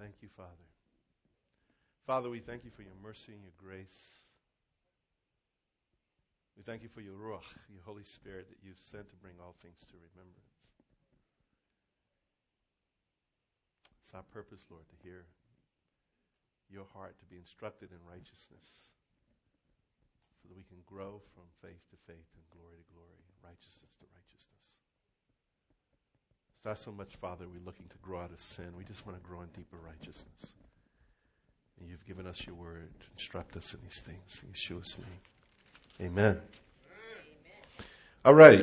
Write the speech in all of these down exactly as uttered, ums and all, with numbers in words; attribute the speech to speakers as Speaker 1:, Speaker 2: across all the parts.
Speaker 1: Thank you, Father. Father, we thank you for your mercy and your grace. We thank you for your Ruach, your Holy Spirit that you've sent to bring all things to remembrance. It's our purpose, Lord, to hear your heart, to be instructed in righteousness so that we can grow from faith to faith and glory to glory, righteousness to righteousness. It's not so much, Father, we're looking to grow out of sin. We just want to grow in deeper righteousness. And you've given us your word to instruct us in these things. In Yeshua's name. Amen. Amen. All right.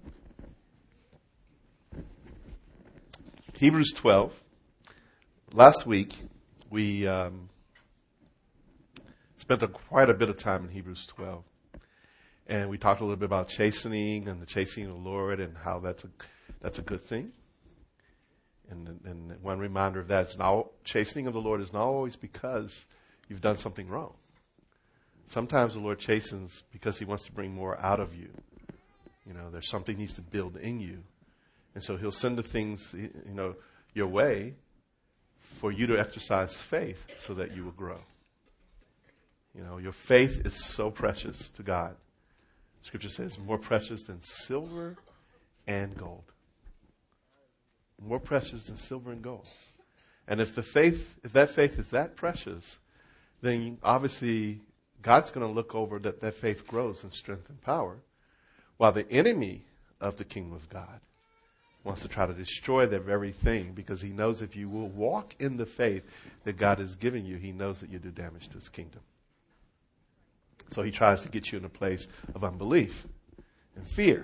Speaker 1: Hebrews twelve. Last week, we um, spent a, quite a bit of time in Hebrews twelve. And we talked a little bit about chastening and the chastening of the Lord and how that's a, that's a good thing. And, and one reminder of that is now chastening of the Lord is not always because you've done something wrong. Sometimes the Lord chastens because he wants to bring more out of you. You know, there's something he needs to build in you. And so he'll send the things, you know, your way for you to exercise faith so that you will grow. You know, your faith is so precious to God. Scripture says more precious than silver and gold. More precious than silver and gold. And if the faith, if that faith is that precious, then obviously God's going to look over that that faith grows in strength and power, while the enemy of the kingdom of God wants to try to destroy that very thing, because he knows if you will walk in the faith that God has given you, he knows that you do damage to his kingdom. So he tries to get you in a place of unbelief and fear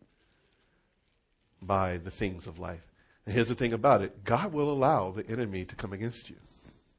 Speaker 1: by the things of life. And here's the thing about it. God will allow the enemy to come against you.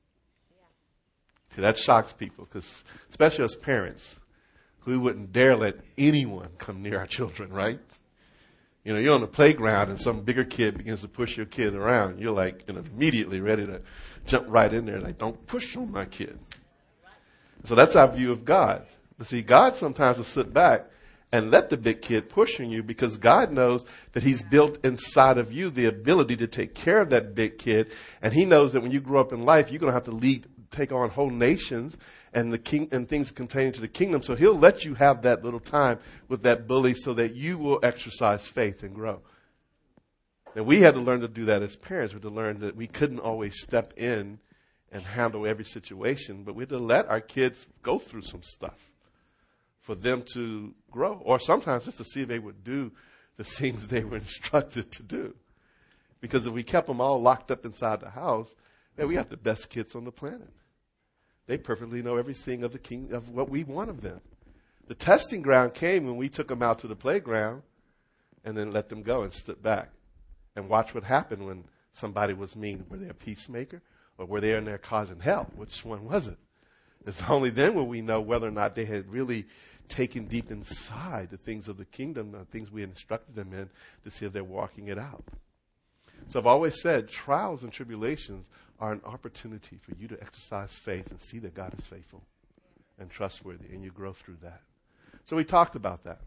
Speaker 1: Yeah. See, that shocks people, because especially as parents, we wouldn't dare let anyone come near our children, right? You know, you're on the playground and some bigger kid begins to push your kid around. You're like, you know, immediately ready to jump right in there. Like, don't push on my kid. So that's our view of God. But see, God sometimes will sit back and let the big kid push on you, because God knows that he's built inside of you the ability to take care of that big kid. And he knows that when you grow up in life, you're going to have to lead, take on whole nations and the king and things pertaining to the kingdom. So he'll let you have that little time with that bully so that you will exercise faith and grow. And we had to learn to do that as parents. We had to learn that we couldn't always step in and handle every situation, but we had to let our kids go through some stuff for them to grow, or sometimes just to see if they would do the things they were instructed to do. Because if we kept them all locked up inside the house, man, we got the best kids on the planet. They perfectly know everything of the king, of what we want of them. The testing ground came when we took them out to the playground and then let them go and stood back and watch what happened when somebody was mean. Were they a peacemaker, or were they in there causing hell? Which one was it? It's only then will we know whether or not they had really taken deep inside the things of the kingdom, the things we instructed them in, to see if they're walking it out. So I've always said trials and tribulations are an opportunity for you to exercise faith and see that God is faithful and trustworthy, and you grow through that. So we talked about that.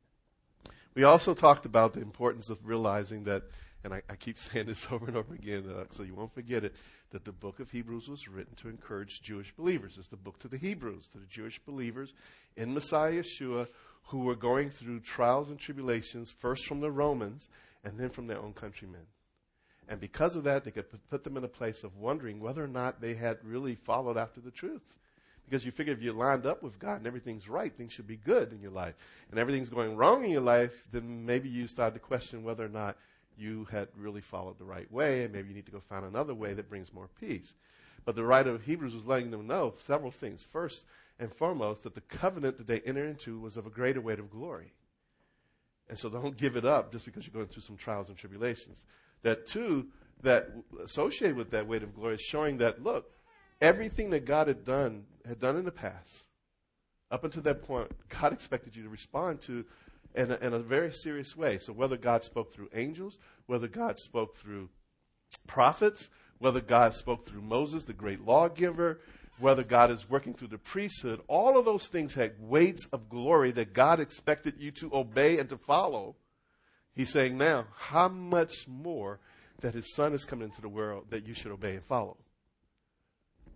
Speaker 1: We also talked about the importance of realizing that, and I, I keep saying this over and over again, uh, so you won't forget it, that the book of Hebrews was written to encourage Jewish believers. It's the book to the Hebrews, to the Jewish believers in Messiah Yeshua who were going through trials and tribulations, first from the Romans and then from their own countrymen. And because of that, they could put them in a place of wondering whether or not they had really followed after the truth. Because you figure if you're lined up with God and everything's right, things should be good in your life. And everything's going wrong in your life, then maybe you start to question whether or not you had really followed the right way, and maybe you need to go find another way that brings more peace. But the writer of Hebrews was letting them know several things. First and foremost, that the covenant that they entered into was of a greater weight of glory. And so don't give it up just because you're going through some trials and tribulations. That two, that associated with that weight of glory is showing that, look, everything that God had done, had done in the past, up until that point, God expected you to respond to In a, in a very serious way. So whether God spoke through angels, whether God spoke through prophets, whether God spoke through Moses, the great lawgiver, whether God is working through the priesthood, all of those things had weights of glory that God expected you to obey and to follow. He's saying now, how much more that his son has come into the world that you should obey and follow.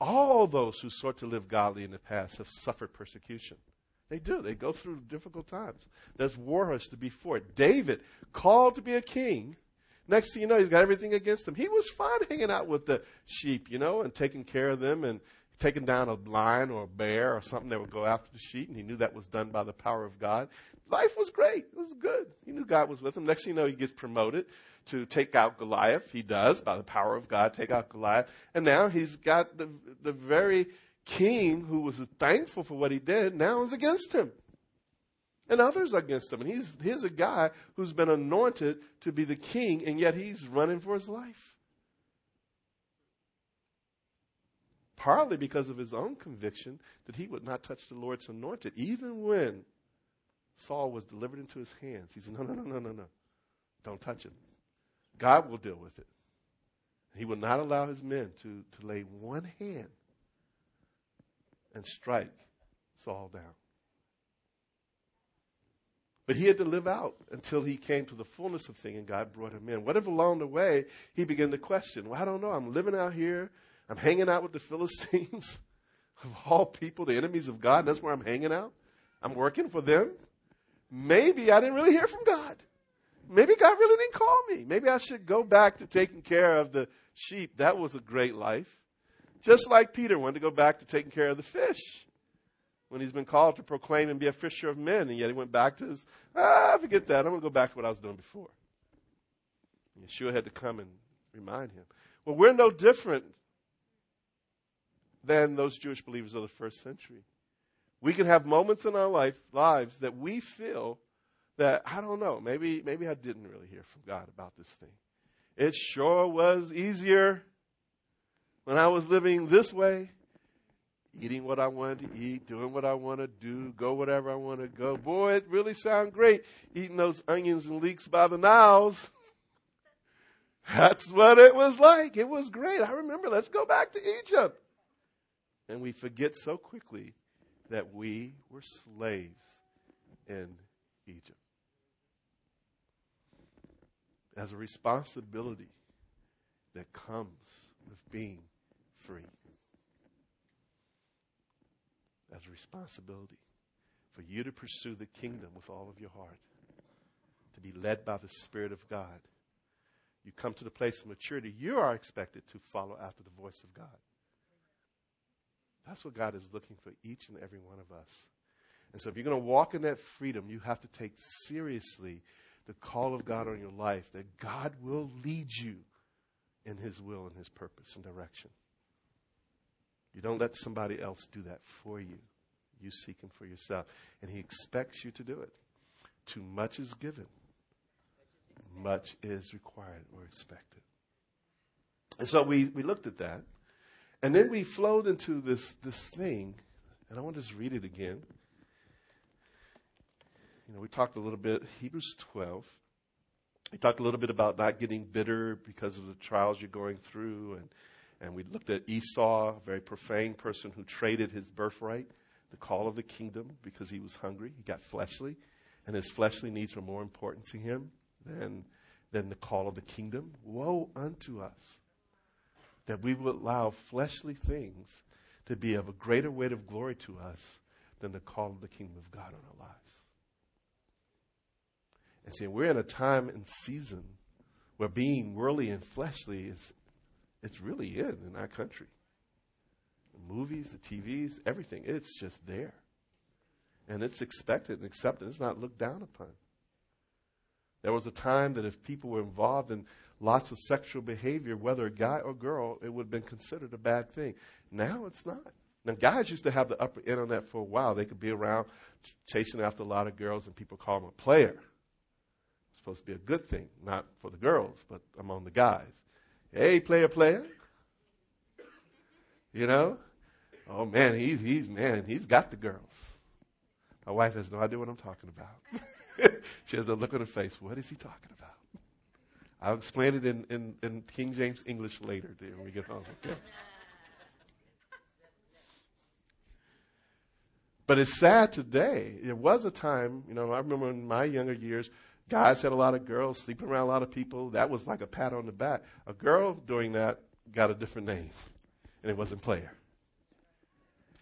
Speaker 1: all those who sought to live godly in the past have suffered persecution. They do. They go through difficult times. There's wars to be fought. David, called to be a king. Next thing you know, he's got everything against him. He was fine hanging out with the sheep, you know, and taking care of them and taking down a lion or a bear or something that would go after the sheep. And he knew that was done by the power of God. Life was great. It was good. He knew God was with him. Next thing you know, he gets promoted to take out Goliath. He does, by the power of God, take out Goliath. And now he's got the, the very king who was thankful for what he did now is against him. And others are against him. And he's, here's a guy who's been anointed to be the king, and yet he's running for his life. Partly because of his own conviction that he would not touch the Lord's anointed. Even when Saul was delivered into his hands, he said, no, no, no, no, no, no. Don't touch him. God will deal with it. He will not allow his men to, to lay one hand and strike Saul down. But he had to live out until he came to the fullness of things and God brought him in. Whatever along the way, he began to question, well, I don't know. I'm living out here. I'm hanging out with the Philistines of all people, the enemies of God. That's where I'm hanging out. I'm working for them. Maybe I didn't really hear from God. Maybe God really didn't call me. Maybe I should go back to taking care of the sheep. That was a great life. Just like Peter wanted to go back to taking care of the fish when he's been called to proclaim and be a fisher of men. And yet he went back to his, ah, forget that. I'm going to go back to what I was doing before. And Yeshua had to come and remind him. Well, we're no different than those Jewish believers of the first century. We can have moments in our life lives that we feel that, I don't know, maybe maybe I didn't really hear from God about this thing. It sure was easier when I was living this way, eating what I wanted to eat, doing what I want to do, go wherever I want to go. Boy, it really sounded great, eating those onions and leeks by the Niles. That's what it was like. It was great. I remember, let's go back to Egypt. And we forget so quickly that we were slaves in Egypt. As a responsibility that comes with being free. As a responsibility for you to pursue the kingdom with all of your heart. To be led by the Spirit of God. You come to the place of maturity, you are expected to follow after the voice of God. That's what God is looking for each and every one of us. And so if you're going to walk in that freedom, you have to take seriously the call of God on your life, that God will lead you in his will and his purpose and direction. You don't let somebody else do that for you. You seek him for yourself. And he expects you to do it. Too much is given. Much is required or expected. And so we, we looked at that. And then we flowed into this, this thing. And I want to just read it again. You know, we talked a little bit, Hebrews twelve. We talked a little bit about not getting bitter because of the trials you're going through. And, and we looked at Esau, a very profane person who traded his birthright, the call of the kingdom, because he was hungry. He got fleshly. And his fleshly needs were more important to him than, than the call of the kingdom. Woe unto us that we would allow fleshly things to be of a greater weight of glory to us than the call of the kingdom of God on our lives. And see, we're in a time and season where being worldly and fleshly is, it's really in in our country. The movies, the T Vs, everything, it's just there. And it's expected and accepted. It's not looked down upon. There was a time that if people were involved in lots of sexual behavior, whether a guy or girl, it would have been considered a bad thing. Now it's not. Now, guys used to have the upper end on that for a while. They could be around chasing after a lot of girls, and people call them a player. It's supposed to be a good thing, not for the girls, but among the guys. Hey, player, player. You know? Oh, man, he's, he's, man, he's got the girls. My wife has no idea what I'm talking about. She has a look on her face. What is he talking about? I'll explain it in, in, in King James English later dear, when we get home. Okay? But it's sad today. There was a time, you know, I remember in my younger years, guys had a lot of girls, sleeping around a lot of people. That was like a pat on the back. A girl doing that got a different name, and it wasn't player.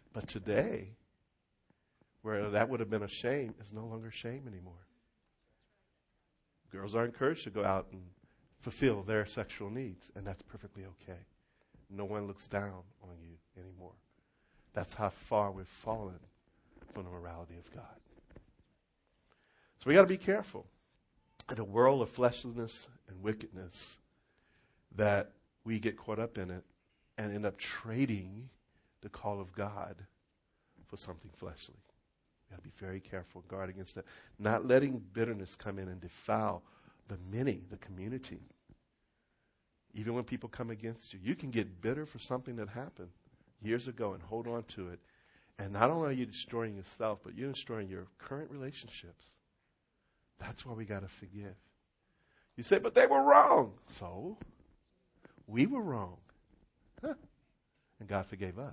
Speaker 1: But today, where that would have been a shame, is no longer shame anymore. Girls are encouraged to go out and fulfill their sexual needs, and that's perfectly okay. No one looks down on you anymore. That's how far we've fallen from the morality of God. So we got to be careful in a world of fleshliness and wickedness that we get caught up in it and end up trading the call of God for something fleshly. We got to be very careful, guard against that. Not letting bitterness come in and defile the many, the community. Even when people come against you, you can get bitter for something that happened years ago and hold on to it. And not only are you destroying yourself, but you're destroying your current relationships. That's why we got to forgive. You say, but they were wrong. So, we were wrong. Huh. And God forgave us.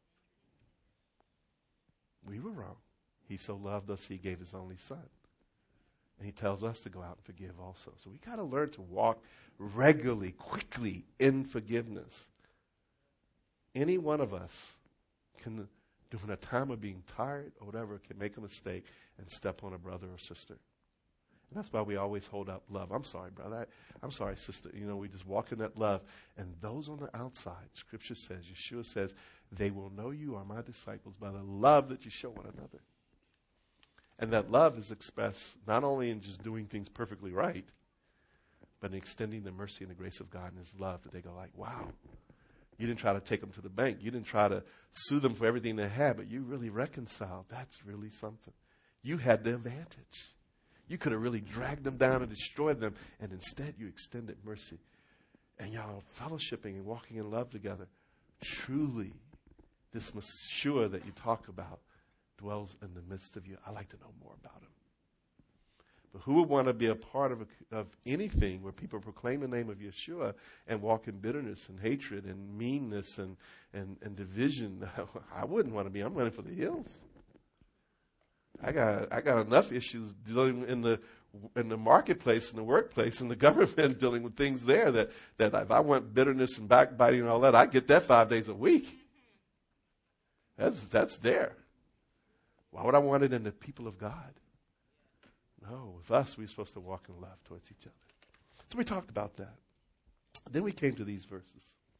Speaker 1: We were wrong. He so loved us, he gave his only son. And he tells us to go out and forgive also. So we got to learn to walk regularly, quickly in forgiveness. Any one of us can, during a time of being tired or whatever, can make a mistake and step on a brother or sister. And that's why we always hold up love. I'm sorry, brother. I, I'm sorry, sister. You know, we just walk in that love. And those on the outside, Scripture says, Yeshua says, they will know you are my disciples by the love that you show one another. And that love is expressed not only in just doing things perfectly right, but in extending the mercy and the grace of God and his love, that they go like, wow, you didn't try to take them to the bank. You didn't try to sue them for everything they had, but you really reconciled. That's really something. You had the advantage. You could have really dragged them down and destroyed them, and instead you extended mercy. And y'all fellowshipping and walking in love together. Truly, this Messiah that you talk about dwells in the midst of you. I like to know more about him. But who would want to be a part of a, of anything where people proclaim the name of Yeshua and walk in bitterness and hatred and meanness and, and, and division? I wouldn't want to be. I'm running for the hills. I got I got enough issues dealing in the in the marketplace, in the workplace, in the government, dealing with things there that, that if I want bitterness and backbiting and all that, I get that five days a week. That's that's there. Why would I want it in the people of God? No, with us, we're supposed to walk in love towards each other. So we talked about that. Then we came to these verses.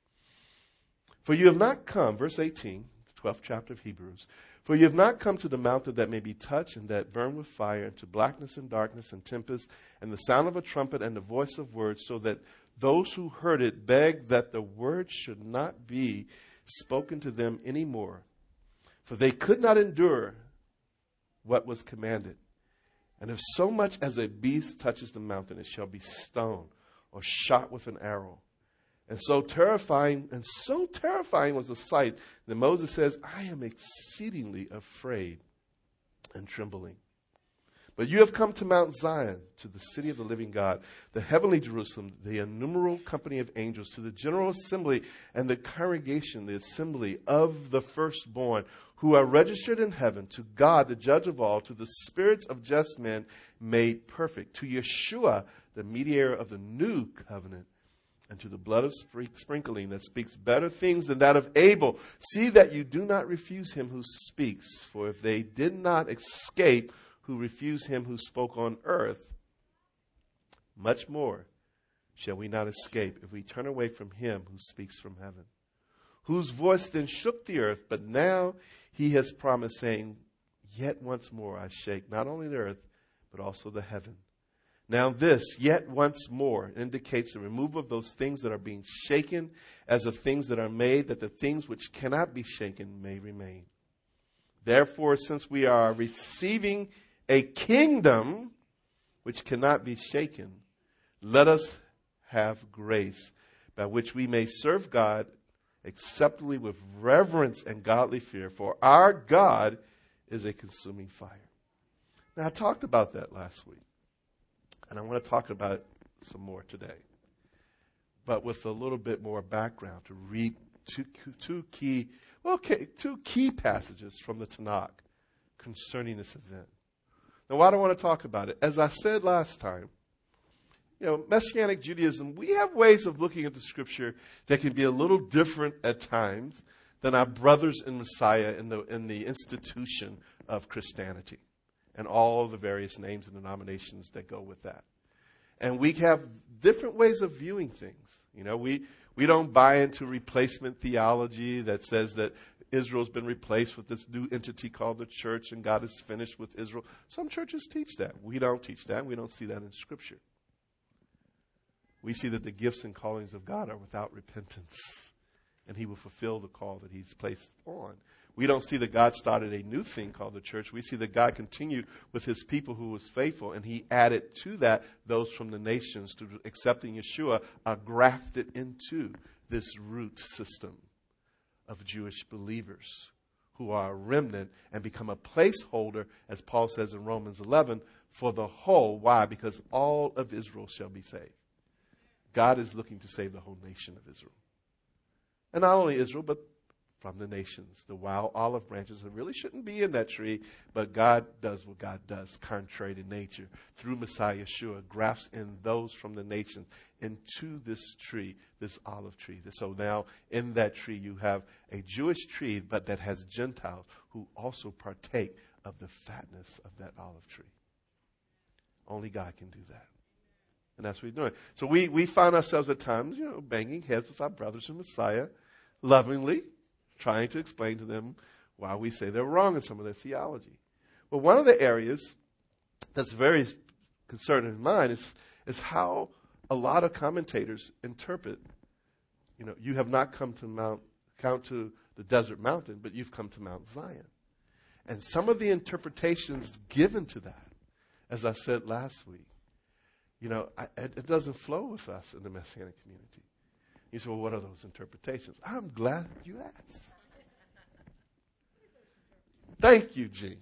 Speaker 1: For you have not come, verse eighteen, the twelfth chapter of Hebrews, for you have not come to the mountain that may be touched and that burn with fire, and to blackness and darkness and tempest, and the sound of a trumpet and the voice of words, so that those who heard it begged that the word should not be spoken to them any more. For they could not endure what was commanded. And if so much as a beast touches the mountain, it shall be stoned or shot with an arrow. And so terrifying, and so terrifying was the sight that Moses says, I am exceedingly afraid and trembling. But you have come to Mount Zion, to the city of the living God, the heavenly Jerusalem, the innumerable company of angels, to the general assembly and the congregation, the assembly of the firstborn, who are registered in heaven, to God, the judge of all, to the spirits of just men made perfect, to Yeshua, the mediator of the new covenant, and to the blood of sprinkling that speaks better things than that of Abel. See that you do not refuse him who speaks, for if they did not escape who refused him who spoke on earth, much more shall we not escape if we turn away from him who speaks from heaven, whose voice then shook the earth, but now he has promised, saying, yet once more I shake not only the earth, but also the heaven. Now this, yet once more, indicates the removal of those things that are being shaken as of things that are made, that the things which cannot be shaken may remain. Therefore, since we are receiving a kingdom which cannot be shaken, let us have grace by which we may serve God acceptably with reverence and godly fear, for our God is a consuming fire. Now, I talked about that last week, and I want to talk about it some more today, but with a little bit more background to read two, two key, well, okay, two key passages from the Tanakh concerning this event. Now, why do I want to talk about it? As I said last time, you know, Messianic Judaism, we have ways of looking at the Scripture that can be a little different at times than our brothers in Messiah in the, in the institution of Christianity and all the various names and denominations that go with that. And we have different ways of viewing things. You know, we, we don't buy into replacement theology that says that Israel's been replaced with this new entity called the church and God is finished with Israel. Some churches teach that. We don't teach that. We don't see that in Scripture. We see that the gifts and callings of God are without repentance, and He will fulfill the call that He's placed on. We don't see that God started a new thing called the church. We see that God continued with His people who was faithful, and He added to that those from the nations through accepting Yeshua are grafted into this root system of Jewish believers who are a remnant and become a placeholder, as Paul says in Romans eleven, for the whole. Why? Because all of Israel shall be saved. God is looking to save the whole nation of Israel. And not only Israel, but from the nations. The wild olive branches that really shouldn't be in that tree, but God does what God does, contrary to nature. Through Messiah Yeshua, grafts in those from the nations into this tree, this olive tree. So now in that tree you have a Jewish tree, but that has Gentiles who also partake of the fatness of that olive tree. Only God can do that. And that's what He's doing. So we, we find ourselves at times, you know, banging heads with our brothers in Messiah, lovingly, trying to explain to them why we say they're wrong in some of their theology. Well, one of the areas that's very concerning in mine is, is how a lot of commentators interpret, you know, you have not come to Mount, come to the desert mountain, but you've come to Mount Zion. And some of the interpretations given to that, as I said last week, you know, I, it doesn't flow with us in the Messianic community. You say, well, what are those interpretations? I'm glad you asked. Thank you, Gene.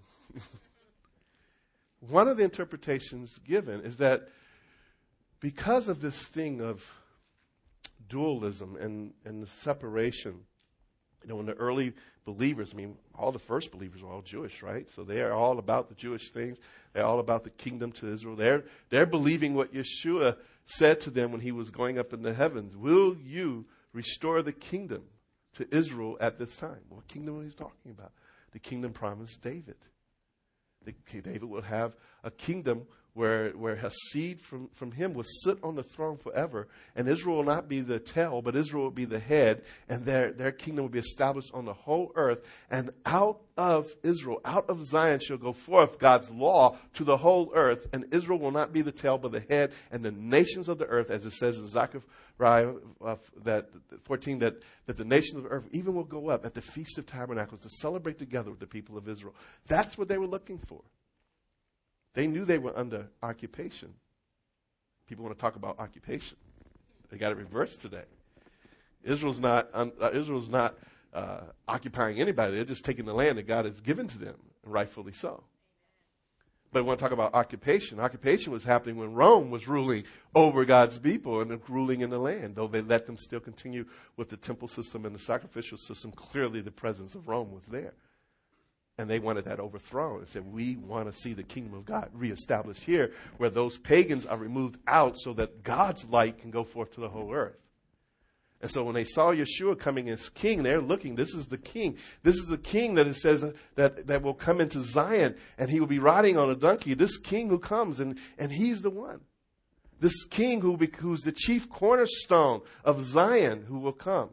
Speaker 1: One of the interpretations given is that because of this thing of dualism and, and the separation, you know, when the early believers, I mean, all the first believers were all Jewish, right? So they are all about the Jewish things. They're all about the kingdom to Israel. They're, they're believing what Yeshua said to them when He was going up in the heavens. Will you restore the kingdom to Israel at this time? What kingdom was He talking about? The kingdom promised David. The, David will have a kingdom where where a seed from, from him will sit on the throne forever, and Israel will not be the tail, but Israel will be the head, and their, their kingdom will be established on the whole earth. And out of Israel, out of Zion shall go forth God's law to the whole earth, and Israel will not be the tail, but the head, and the nations of the earth, as it says in Zechariah uh, that fourteen, that, that the nations of the earth even will go up at the Feast of Tabernacles to celebrate together with the people of Israel. That's what they were looking for. They knew they were under occupation. People want to talk about occupation. They got it reversed today. Israel's not um, uh, Israel's not uh, occupying anybody. They're just taking the land that God has given to them, and rightfully so. But we want to talk about occupation. Occupation was happening when Rome was ruling over God's people and ruling in the land. Though they let them still continue with the temple system and the sacrificial system, clearly the presence of Rome was there. And they wanted that overthrown and said, we want to see the kingdom of God reestablished here, where those pagans are removed out so that God's light can go forth to the whole earth. And so when they saw Yeshua coming as king, they're looking, this is the king. This is the king that it says that, that will come into Zion, and he will be riding on a donkey. This king who comes, and, and he's the one. This king who be, who's the chief cornerstone of Zion who will come.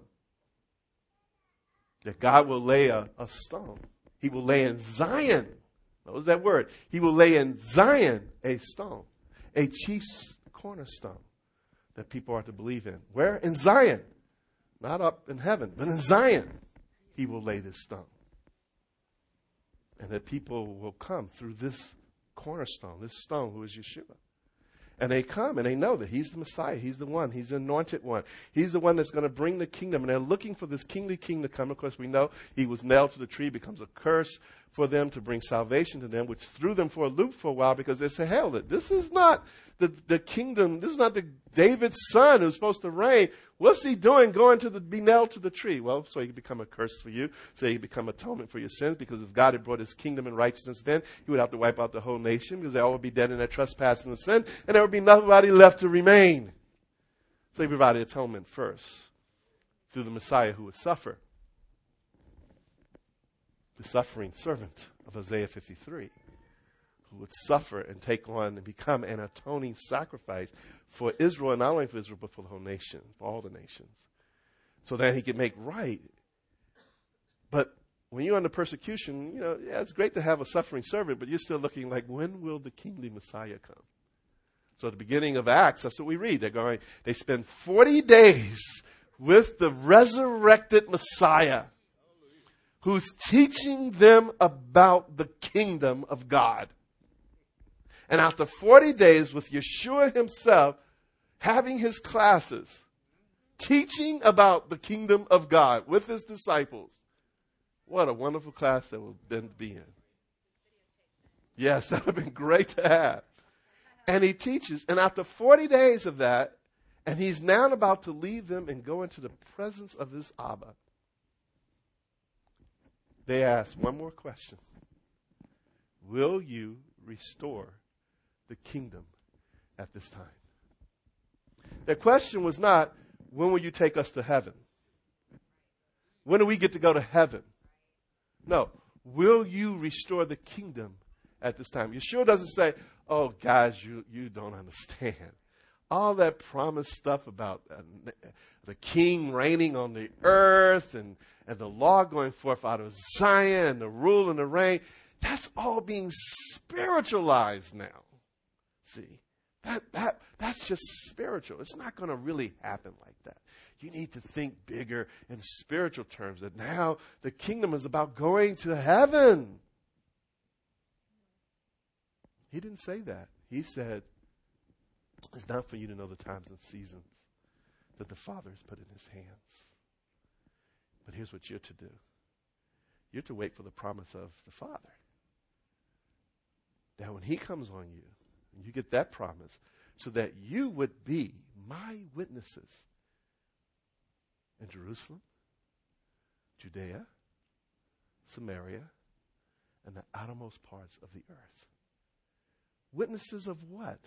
Speaker 1: That God will lay a, a stone. He will lay in Zion. What was that word? He will lay in Zion a stone, a chief cornerstone that people are to believe in. Where? In Zion. Not up in heaven, but in Zion. He will lay this stone. And that people will come through this cornerstone, this stone who is Yeshua. And they come and they know that He's the Messiah. He's the one. He's the anointed one. He's the one that's going to bring the kingdom. And they're looking for this kingly king to come. Of course, we know He was nailed to the tree, becomes a curse for them to bring salvation to them, which threw them for a loop for a while because they said, hell, this is not the, the kingdom. This is not the David's son who's supposed to reign. What's he doing going to the, be nailed to the tree? Well, so he could become a curse for you. So he could become atonement for your sins, because if God had brought His kingdom and righteousness then, He would have to wipe out the whole nation, because they all would be dead in their trespass and sin, and there would be nobody left to remain. So He provided atonement first through the Messiah who would suffer. the suffering servant of Isaiah fifty-three, who would suffer and take on and become an atoning sacrifice for Israel, and not only for Israel, but for the whole nation, for all the nations, so that he could make right. But when you're under persecution, you know, yeah, it's great to have a suffering servant, but you're still looking like, when will the kingly Messiah come? So at the beginning of Acts, that's what we read. They're going, they spend forty days with the resurrected Messiah, who's teaching them about the kingdom of God. And after forty days with Yeshua himself having his classes, teaching about the kingdom of God with his disciples, what a wonderful class that would then be in. Yes, that would have been great to have. And he teaches, and after forty days of that, and he's now about to leave them and go into the presence of his Abba, they ask one more question. Will you restore the kingdom at this time? Their question was not, when will you take us to heaven? When do we get to go to heaven? No. Will you restore the kingdom at this time? Yeshua doesn't say, oh, guys, you, you don't understand. All that promised stuff about uh, the king reigning on the earth and, and the law going forth out of Zion and the rule and the reign, that's all being spiritualized now. See, that, that, that's just spiritual. It's not going to really happen like that. You need to think bigger in spiritual terms, that now the kingdom is about going to heaven. He didn't say that. He said, it's not for you to know the times and seasons that the Father has put in his hands. But here's what you're to do. You're to wait for the promise of the Father. That when he comes on you, and you get that promise, so that you would be my witnesses in Jerusalem, Judea, Samaria, and the outermost parts of the earth. Witnesses of what?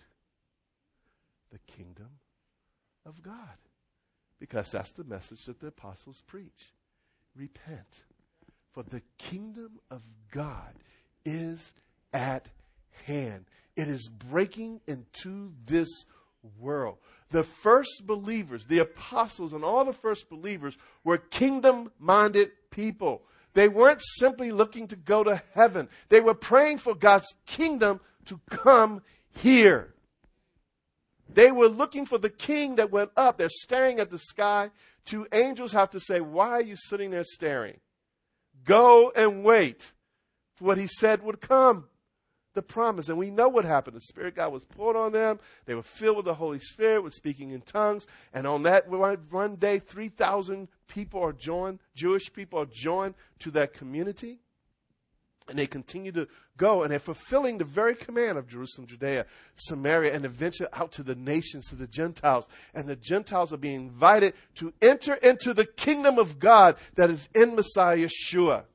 Speaker 1: The kingdom of God. Because that's the message that the apostles preach. Repent, for the kingdom of God is at hand. It is breaking into this world. The first believers, the apostles and all the first believers, were kingdom-minded people. They weren't simply looking to go to heaven. They were praying for God's kingdom to come here. They were looking for the king that went up. They're staring at the sky. Two angels have to say, why are you sitting there staring? Go and wait for what he said would come. The promise. And we know what happened. The Spirit of God was poured on them. They were filled with the Holy Spirit, with speaking in tongues. And on that one, one day, three thousand people are joined, Jewish people are joined to that community. And they continue to go, and they're fulfilling the very command of Jerusalem, Judea, Samaria, and eventually out to the nations, to the Gentiles. And the Gentiles are being invited to enter into the kingdom of God that is in Messiah Yeshua.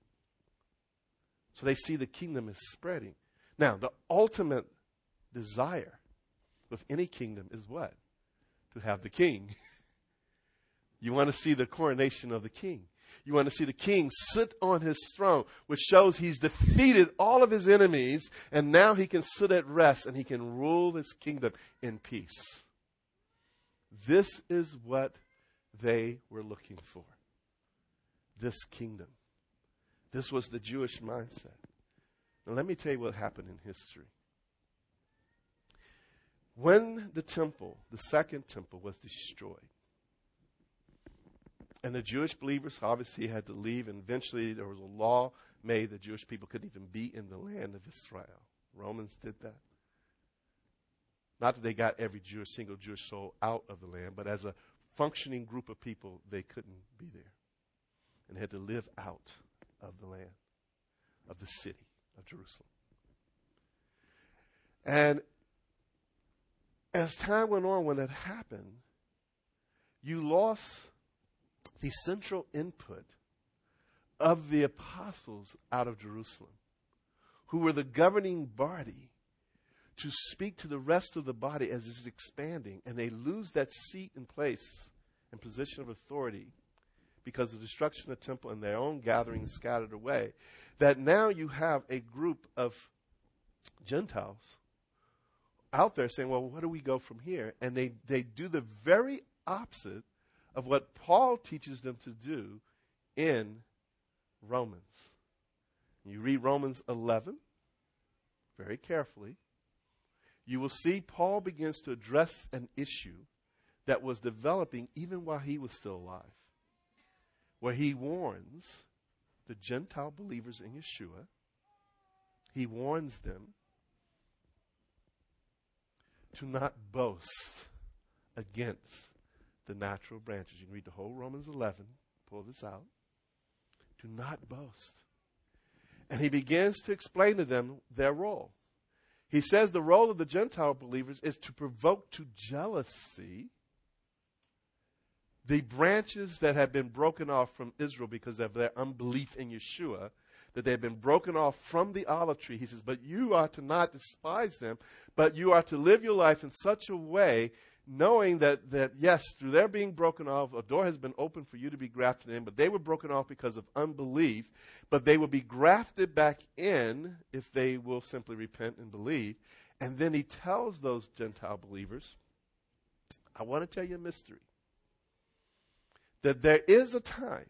Speaker 1: So they see the kingdom is spreading. Now, the ultimate desire with any kingdom is what? To have the king. You want to see the coronation of the king. You want to see the king sit on his throne, which shows he's defeated all of his enemies, and now he can sit at rest and he can rule his kingdom in peace. This is what they were looking for. This kingdom. This was the Jewish mindset. Now let me tell you what happened in history. When the temple, the second temple, was destroyed, and the Jewish believers obviously had to leave, and eventually there was a law made that Jewish people couldn't even be in the land of Israel. Romans did that. Not that they got every Jewish, single Jewish soul out of the land, but as a functioning group of people, they couldn't be there. And they had to live out of the land, of the city of Jerusalem. And as time went on, when that happened, you lost the central input of the apostles out of Jerusalem, who were the governing body to speak to the rest of the body as it's expanding, and they lose that seat and place and position of authority because of the destruction of the temple and their own gathering scattered away, that now you have a group of Gentiles out there saying, well, where do we go from here? And they, they do the very opposite of what Paul teaches them to do in Romans. You read Romans eleven very carefully. You will see Paul begins to address an issue that was developing even while he was still alive, where he warns the Gentile believers in Yeshua. He warns them to not boast against the natural branches. You can read the whole Romans eleven, pull this out. Do not boast. And he begins to explain to them their role. He says the role of the Gentile believers is to provoke to jealousy the branches that have been broken off from Israel because of their unbelief in Yeshua, that they have been broken off from the olive tree. He says, but you are to not despise them, but you are to live your life in such a way, knowing that, that yes, through their being broken off, a door has been opened for you to be grafted in, but they were broken off because of unbelief, but they will be grafted back in if they will simply repent and believe. And then he tells those Gentile believers, I want to tell you a mystery, that there is a time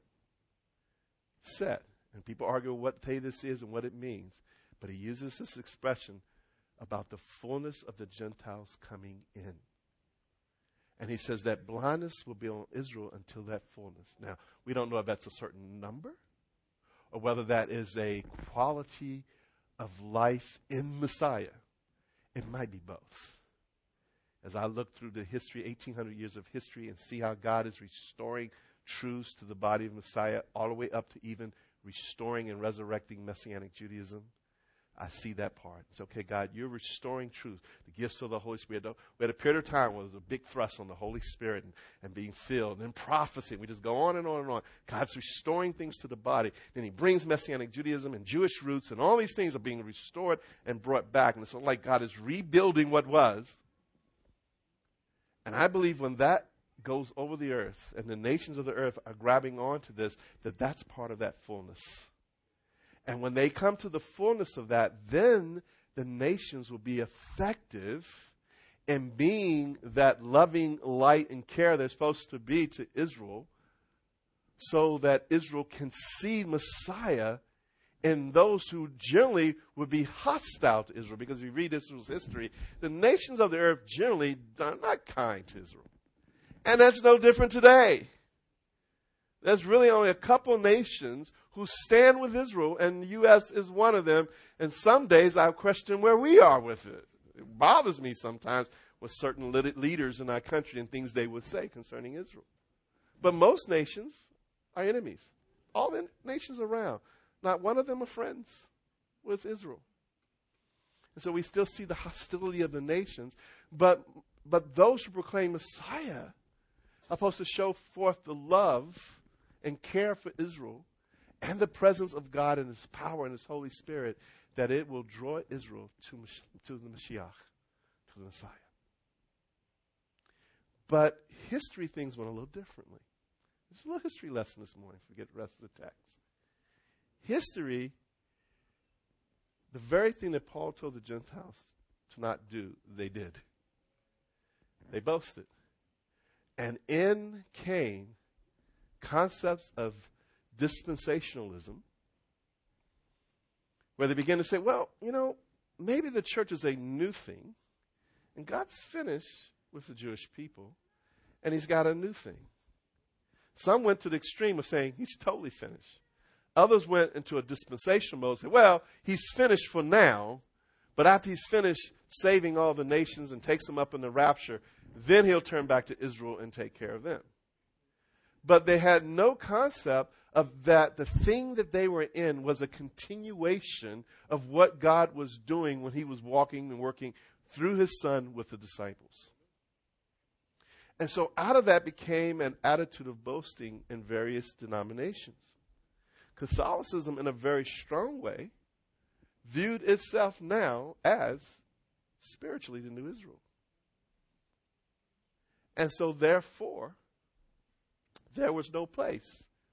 Speaker 1: set, and people argue what day this is and what it means, but he uses this expression about the fullness of the Gentiles coming in. And he says that blindness will be on Israel until that fullness. Now, we don't know if that's a certain number or whether that is a quality of life in Messiah. It might be both. As I look through the history, eighteen hundred years of history, and see how God is restoring truths to the body of Messiah, all the way up to even restoring and resurrecting Messianic Judaism, I see that part. It's okay, God, you're restoring truth, the gifts of the Holy Spirit. We had a period of time where there was a big thrust on the Holy Spirit and, and being filled, and then prophecy. We just go on and on and on. God's restoring things to the body. Then he brings Messianic Judaism and Jewish roots, and all these things are being restored and brought back. And it's sort of like God is rebuilding what was. And I believe when that goes over the earth and the nations of the earth are grabbing onto this, that that's part of that fullness. And when they come to the fullness of that, then the nations will be effective in being that loving light and care they're supposed to be to Israel, so that Israel can see Messiah in those who generally would be hostile to Israel. Because if you read Israel's history, the nations of the earth generally are not kind to Israel. And that's no different today. There's really only a couple nations who stand with Israel, and the U S is one of them. And some days I question where we are with it. It bothers me sometimes with certain leaders in our country and things they would say concerning Israel. But most nations are enemies. All the nations around, not one of them are friends with Israel. And so we still see the hostility of the nations. But, but those who proclaim Messiah are supposed to show forth the love and care for Israel and the presence of God and his power and his Holy Spirit, that it will draw Israel to, to the Mashiach, to the Messiah. But history things went a little differently. There's a little history lesson this morning. Forget the rest of the text. History, the very thing that Paul told the Gentiles to not do, they did. They boasted. And in came concepts of dispensationalism, where they begin to say, well, you know, maybe the church is a new thing, and God's finished with the Jewish people, and he's got a new thing. Some went to the extreme of saying he's totally finished. Others went into a dispensational mode and said, well, he's finished for now, but after he's finished saving all the nations and takes them up in the rapture, then he'll turn back to Israel and take care of them. But they had no concept of that the thing that they were in was a continuation of what God was doing when he was walking and working through his son with the disciples. And so out of that became an attitude of boasting in various denominations. Catholicism, in a very strong way, viewed itself now as spiritually the new Israel. And so therefore, there was no place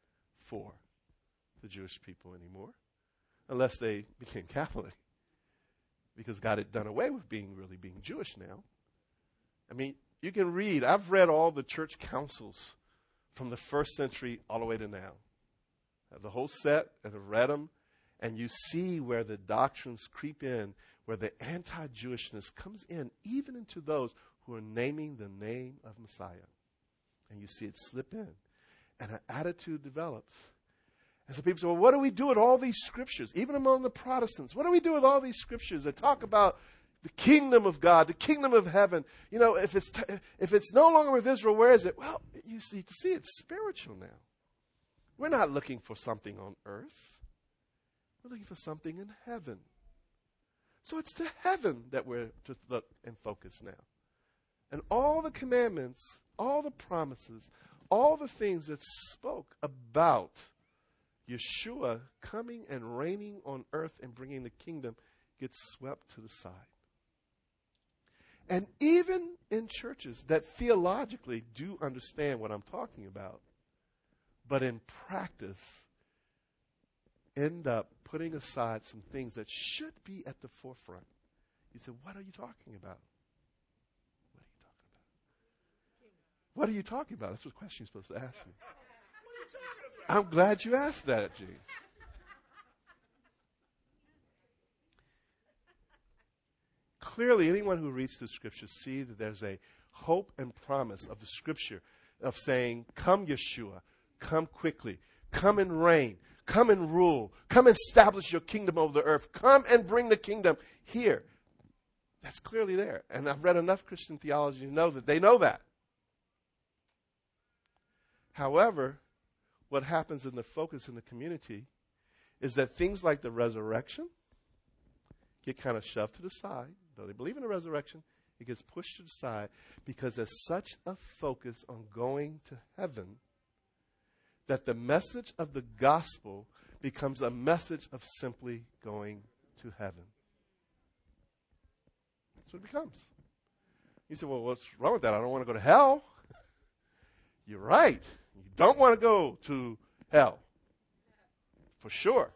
Speaker 1: for the Jewish people anymore, unless they became Catholic, because God had done away with being really being Jewish now. I mean, you can read, I've read all the church councils from the first century all the way to now. I have the whole set, and I've read them, and you see where the doctrines creep in, where the anti-Jewishness comes in, even into those who are naming the name of Messiah. And you see it slip in. And an attitude develops. And so people say, well, what do we do with all these scriptures? Even among the Protestants, what do we do with all these scriptures that talk about the kingdom of God, the kingdom of heaven? You know, if it's t- if it's no longer with Israel, where is it? Well, you see, to see it's spiritual now. We're not looking for something on earth. We're looking for something in heaven. So it's to heaven that we're to look and focus now. And all the commandments, all the promises, all the things that spoke about Yeshua coming and reigning on earth and bringing the kingdom gets swept to the side. And even in churches that theologically do understand what I'm talking about, but in practice end up putting aside some things that should be at the forefront. You say, what are you talking about? What are you talking about? What are you talking about? That's what question you're supposed to ask me. I'm glad you asked that, Gene. Clearly, anyone who reads the scriptures see that there's a hope and promise of the scripture of saying, come Yeshua, come quickly, come and reign, come and rule, come establish your kingdom over the earth, come and bring the kingdom here. That's clearly there. And I've read enough Christian theology to know that they know that. However, what happens in the focus in the community is that things like the resurrection get kind of shoved to the side. Though they believe in the resurrection, it gets pushed to the side because there's such a focus on going to heaven that the message of the gospel becomes a message of simply going to heaven. That's what it becomes. You say, well, what's wrong with that? I don't want to go to hell. You're right. You don't want to go to hell. For sure.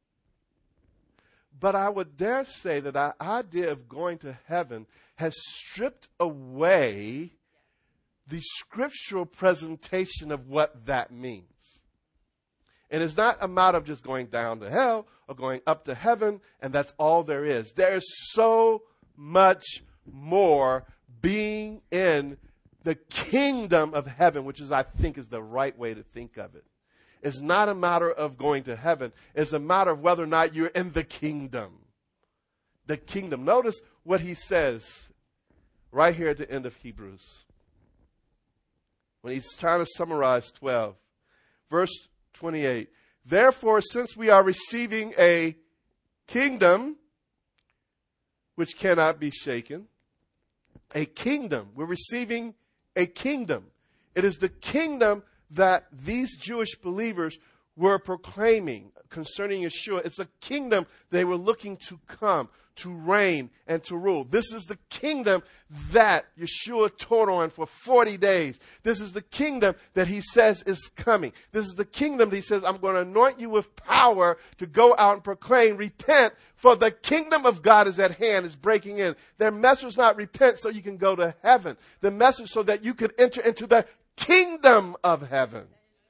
Speaker 1: But I would dare say that our idea of going to heaven has stripped away the scriptural presentation of what that means. And it's not a matter of just going down to hell or going up to heaven, and that's all there is. There is so much more being in the kingdom of heaven, which is, I think, is the right way to think of it. It's not a matter of going to heaven. It's a matter of whether or not you're in the kingdom. The kingdom. Notice what he says right here at the end of Hebrews. When he's trying to summarize twelve. Verse twenty-eight. Therefore, since we are receiving a kingdom which cannot be shaken, a kingdom. We're receiving a kingdom. It is the kingdom that these Jewish believers were proclaiming concerning Yeshua. It's a kingdom they were looking to come, to reign, and to rule. This is the kingdom that Yeshua taught on for forty days. This is the kingdom that he says is coming. This is the kingdom that he says, I'm going to anoint you with power to go out and proclaim, repent, for the kingdom of God is at hand, is breaking in. Their message was not repent so you can go to heaven. The message so that you could enter into the kingdom of heaven.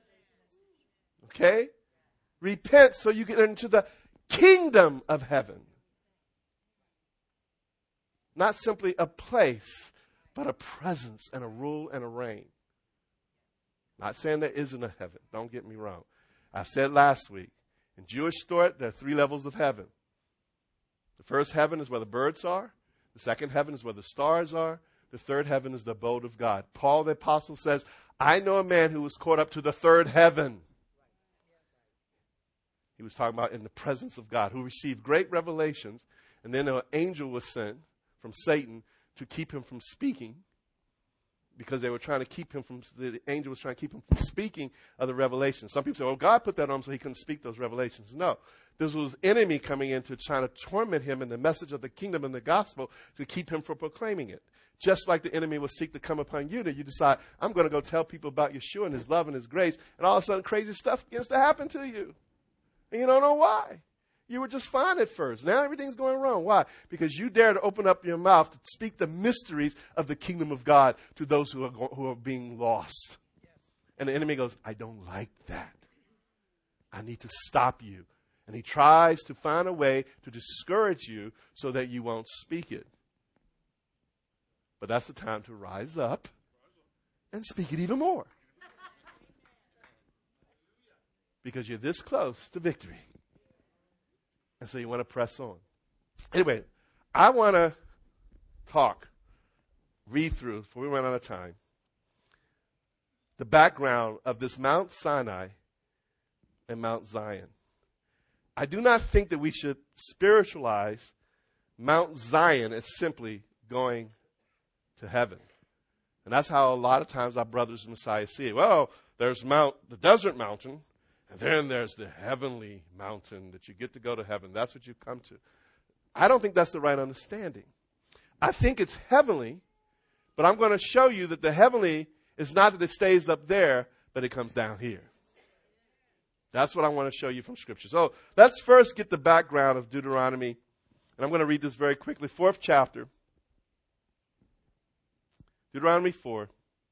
Speaker 1: Okay? Repent so you can enter into the kingdom of heaven. Not simply a place, but a presence and a rule and a reign. Not saying there isn't a heaven. Don't get me wrong. I said last week, in Jewish thought, there are three levels of heaven. The first heaven is where the birds are. The second heaven is where the stars are. The third heaven is the abode of God. Paul the apostle says, I know a man who was caught up to the third heaven. He was talking about in the presence of God, who received great revelations, and then an angel was sent from Satan to keep him from speaking. because they were trying to keep him from, the angel was trying to keep him from speaking of the revelation. Some people say, well, God put that on him so he couldn't speak those revelations. No, this was enemy coming in to try to torment him in the message of the kingdom and the gospel to keep him from proclaiming it. Just like the enemy will seek to come upon you, that you decide, I'm going to go tell people about Yeshua and his love and his grace, and all of a sudden crazy stuff begins to happen to you. And you don't know why. You were just fine at first. Now everything's going wrong. Why? Because you dare to open up your mouth to speak the mysteries of the kingdom of God to those who are, go- who are being lost. Yes. And the enemy goes, I don't like that. I need to stop you. And he tries to find a way to discourage you so that you won't speak it. But that's the time to rise up and speak it even more. Because you're this close to victory. And so you want to press on. Anyway, I want to talk, read through, before we run out of time, the background of this Mount Sinai and Mount Zion. I do not think that we should spiritualize Mount Zion as simply going to heaven. And that's how a lot of times our brothers in Messiah see it. Well, there's Mount, the desert mountain, and then there's the heavenly mountain that you get to go to heaven. That's what you come to. I don't think that's the right understanding. I think it's heavenly, but I'm going to show you that the heavenly is not that it stays up there, but it comes down here. That's what I want to show you from Scripture. So let's first get the background of Deuteronomy. And I'm going to read this very quickly. Fourth chapter. Deuteronomy four.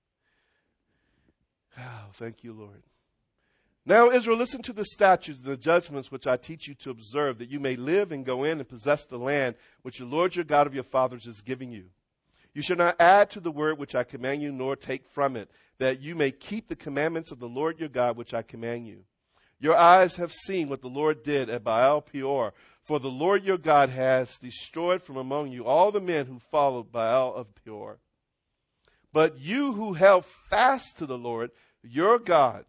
Speaker 1: Oh, thank you, Lord. Now, Israel, listen to the statutes and the judgments which I teach you to observe, that you may live and go in and possess the land which the Lord your God of your fathers is giving you. You shall not add to the word which I command you, nor take from it, that you may keep the commandments of the Lord your God which I command you. Your eyes have seen what the Lord did at Baal Peor, for the Lord your God has destroyed from among you all the men who followed Baal of Peor. But you who held fast to the Lord your God,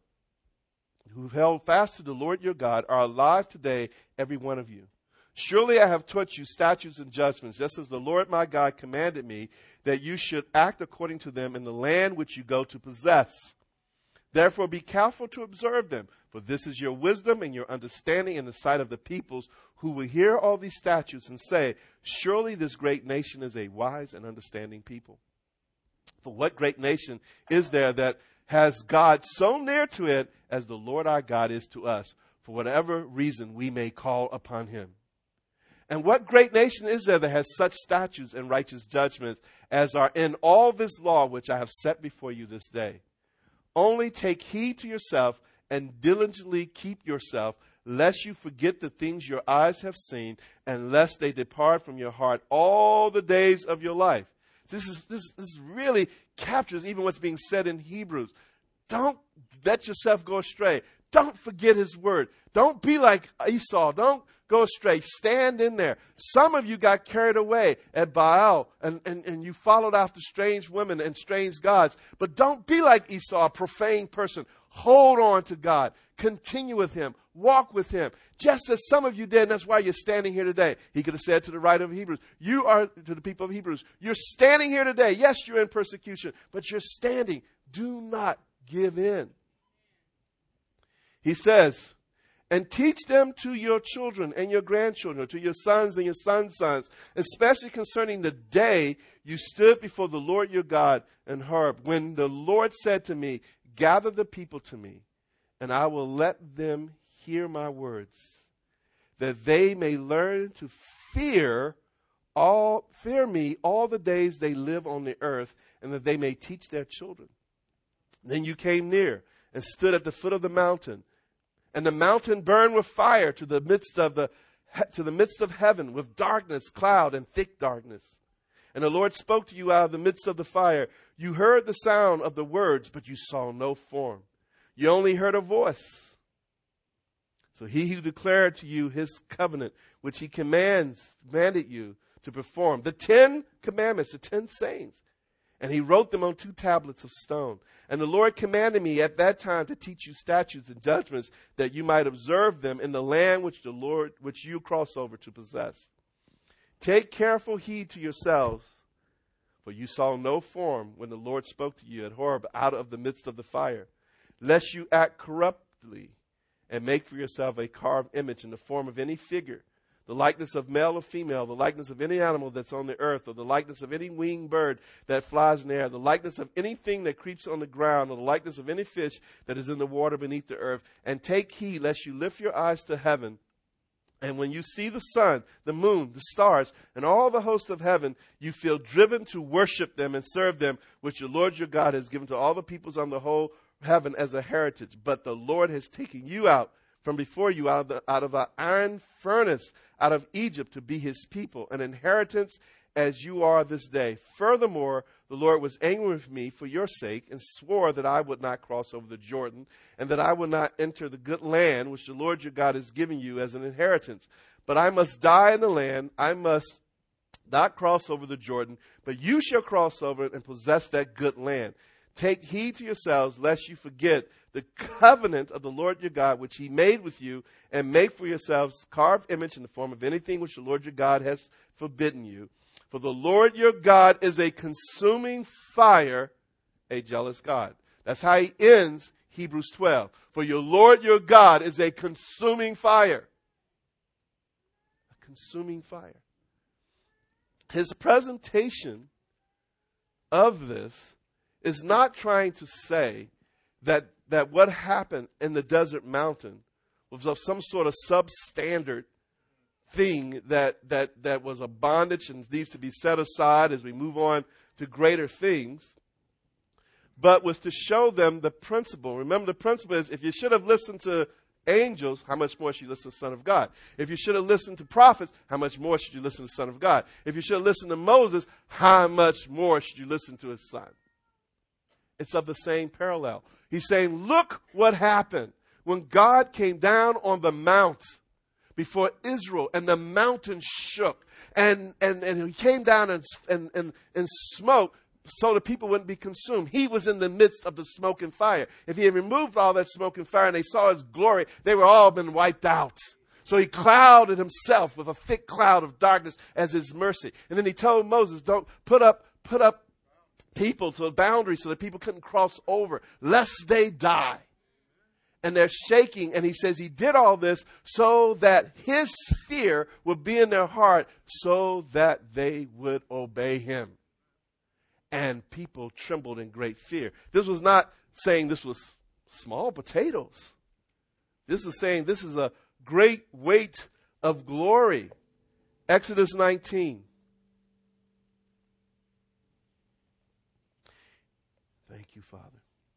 Speaker 1: who held fast to the Lord your God, are alive today, every one of you. Surely I have taught you statutes and judgments, just as the Lord my God commanded me, that you should act according to them in the land which you go to possess. Therefore be careful to observe them, for this is your wisdom and your understanding in the sight of the peoples, who will hear all these statutes and say, surely this great nation is a wise and understanding people. For what great nation is there that has God so near to it as the Lord our God is to us, for whatever reason we may call upon him? And what great nation is there that has such statutes and righteous judgments as are in all this law which I have set before you this day? Only take heed to yourself and diligently keep yourself, lest you forget the things your eyes have seen, and lest they depart from your heart all the days of your life. This is this this really captures even what's being said in Hebrews. Don't let yourself go astray. Don't forget his word. Don't be like Esau. Don't go astray. Stand in there. Some of you got carried away at Baal and, and, and you followed after strange women and strange gods. But don't be like Esau, a profane person. Hold on to God. Continue with him. Walk with him. Just as some of you did, and that's why you're standing here today. He could have said to the writer of Hebrews, you are, to the people of Hebrews, you're standing here today. Yes, you're in persecution, but you're standing. Do not give in. He says, and teach them to your children and your grandchildren, to your sons and your sons' sons, especially concerning the day you stood before the Lord your God in Horeb, when the Lord said to me, gather the people to me, and I will let them hear my words, that they may learn to fear all fear me all the days they live on the earth, and that they may teach their children. Then you came near and stood at the foot of the mountain, and the mountain burned with fire to the midst of the to the midst of heaven, with darkness, cloud, and thick darkness. And the Lord spoke to you out of the midst of the fire. You heard the sound of the words, but you saw no form. You only heard a voice. So he who declared to you his covenant, which he commands, commanded you to perform, the Ten Commandments, the Ten Sayings, and he wrote them on two tablets of stone. And the Lord commanded me at that time to teach you statutes and judgments, that you might observe them in the land which the Lord, which you cross over to possess. Take careful heed to yourselves, For you saw no form when the Lord spoke to you at Horeb out of the midst of the fire, lest you act corruptly and make for yourself a carved image in the form of any figure, the likeness of male or female, the likeness of any animal that's on the earth, or the likeness of any winged bird that flies in the air, the likeness of anything that creeps on the ground, or the likeness of any fish that is in the water beneath the earth. And take heed lest you lift your eyes to heaven, and when you see the sun, the moon, the stars, and all the host of heaven, you feel driven to worship them and serve them, which the Lord your God has given to all the peoples on the whole heaven as a heritage. But the Lord has taken you out from before you out of the out of an iron furnace, out of Egypt, to be his people, an inheritance as you are this day. Furthermore, the Lord was angry with me for your sake and swore that I would not cross over the Jordan and that I would not enter the good land which the Lord your God is giving you as an inheritance. But I must die in the land. I must not cross over the Jordan, but you shall cross over it and possess that good land. Take heed to yourselves, lest you forget the covenant of the Lord your God, which he made with you, and make for yourselves carved image in the form of anything which the Lord your God has forbidden you. For the Lord your God is a consuming fire, a jealous God. That's how he ends Hebrews twelve. For your Lord your God is a consuming fire. A consuming fire. His presentation of this is not trying to say that, that what happened in the desert mountain was of some sort of substandard thing that, that, that was a bondage and needs to be set aside as we move on to greater things, but was to show them the principle. Remember, the principle is, if you should have listened to angels, how much more should you listen to the Son of God? If you should have listened to prophets, how much more should you listen to the Son of God? If you should have listened to Moses, how much more should you listen to his son? It's of the same parallel. He's saying, look what happened when God came down on the mount before Israel, and the mountain shook, and, and, and he came down and, and, and, and smoke so the people wouldn't be consumed. He was in the midst of the smoke and fire. If he had removed all that smoke and fire and they saw his glory, they were all been wiped out. So he clouded himself with a thick cloud of darkness as his mercy. And then he told Moses, don't put up, put up people to a boundary so that people couldn't cross over, lest they die. And they're shaking, and he says he did all this so that his fear would be in their heart, so that they would obey him. And people trembled in great fear. This was not saying this was small potatoes. This is saying this is a great weight of glory. Exodus nineteen. Thank you, Father.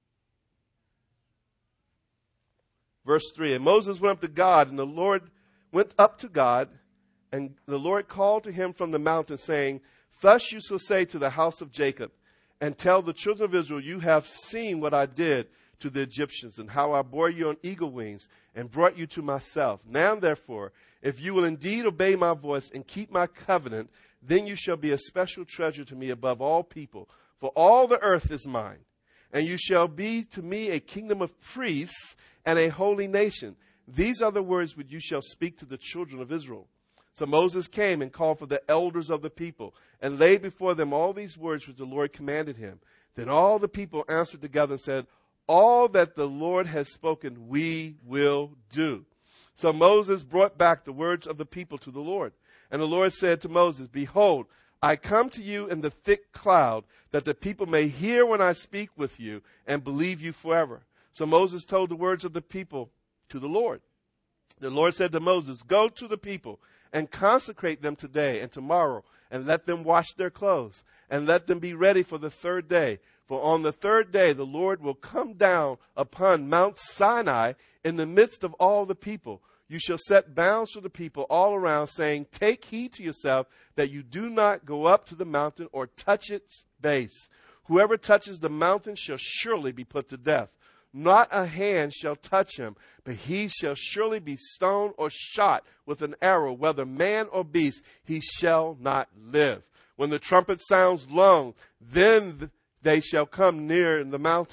Speaker 1: Verse three, and Moses went up to God, and the Lord went up to God, and the Lord called to him from the mountain, saying, thus you shall say to the house of Jacob, and tell the children of Israel, you have seen what I did to the Egyptians, and how I bore you on eagle wings, and brought you to myself. Now therefore, if you will indeed obey my voice and keep my covenant, then you shall be a special treasure to me above all people, for all the earth is mine. And you shall be to me a kingdom of priests and a holy nation. These are the words which you shall speak to the children of Israel. So Moses came and called for the elders of the people, and laid before them all these words which the Lord commanded him. Then all the people answered together and said, all that the Lord has spoken, we will do. So Moses brought back the words of the people to the Lord. And the Lord said to Moses, behold, I come to you in the thick cloud, that the people may hear when I speak with you, and believe you forever. So Moses told the words of the people to the Lord. The Lord said to Moses, go to the people and consecrate them today and tomorrow, and let them wash their clothes, and let them be ready for the third day. For on the third day the Lord will come down upon Mount Sinai in the midst of all the people. You shall set bounds for the people all around, saying, take heed to yourself that you do not go up to the mountain or touch its base. Whoever touches the mountain shall surely be put to death. Not a hand shall touch him, but he shall surely be stoned or shot with an arrow, whether man or beast, he shall not live. When the trumpet sounds long, then they shall come near the mountain.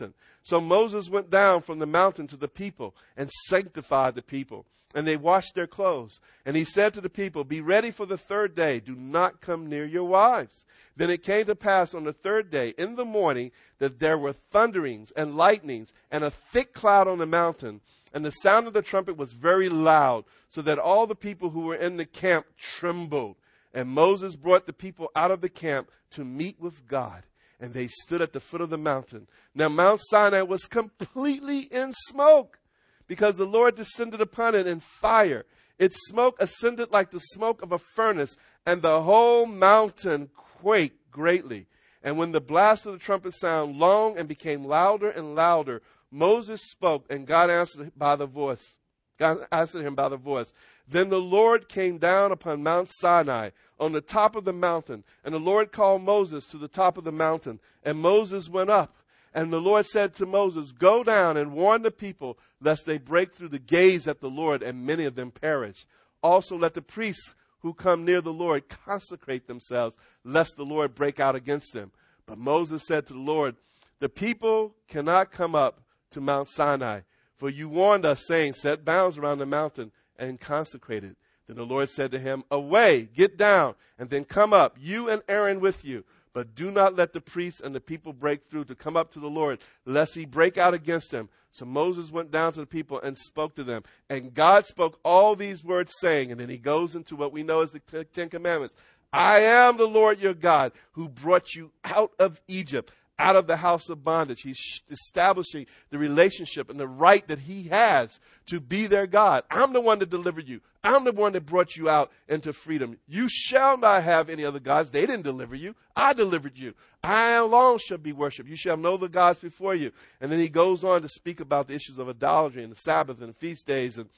Speaker 1: So Moses went down from the mountain to the people and sanctified the people. And they washed their clothes. And he said to the people, be ready for the third day. Do not come near your wives. Then it came to pass on the third day in the morning that there were thunderings and lightnings and a thick cloud on the mountain. And the sound of the trumpet was very loud, so that all the people who were in the camp trembled. And Moses brought the people out of the camp to meet with God. And they stood at the foot of the mountain. Now Mount Sinai was completely in smoke, because the Lord descended upon it in fire. Its smoke ascended like the smoke of a furnace, and the whole mountain quaked greatly. And when the blast of the trumpet sounded long and became louder and louder, Moses spoke, and God answered by the voice. God answered him by the voice. Then the Lord came down upon Mount Sinai on the top of the mountain, and the Lord called Moses to the top of the mountain, and Moses went up. And the Lord said to Moses, go down and warn the people, lest they break through the gaze at the Lord, and many of them perish. Also let the priests who come near the Lord consecrate themselves, lest the Lord break out against them. But Moses said to the Lord, the people cannot come up to Mount Sinai, for you warned us, saying, set bounds around the mountain and consecrate it. Then the Lord said to him, away, get down, and then come up, you and Aaron with you. But do not let the priests and the people break through to come up to the Lord, lest he break out against them. So Moses went down to the people and spoke to them. And God spoke all these words, saying, and then he goes into what we know as the Ten Commandments. I am the Lord your God, who brought you out of Egypt, out of the house of bondage. He's establishing the relationship and the right that he has to be their God. I'm the one that delivered you. I'm the one that brought you out into freedom. You shall not have any other gods. They didn't deliver you. I delivered you. I alone shall be worshipped. You shall know the gods before you. And then he goes on to speak about the issues of idolatry and the Sabbath and the feast days and,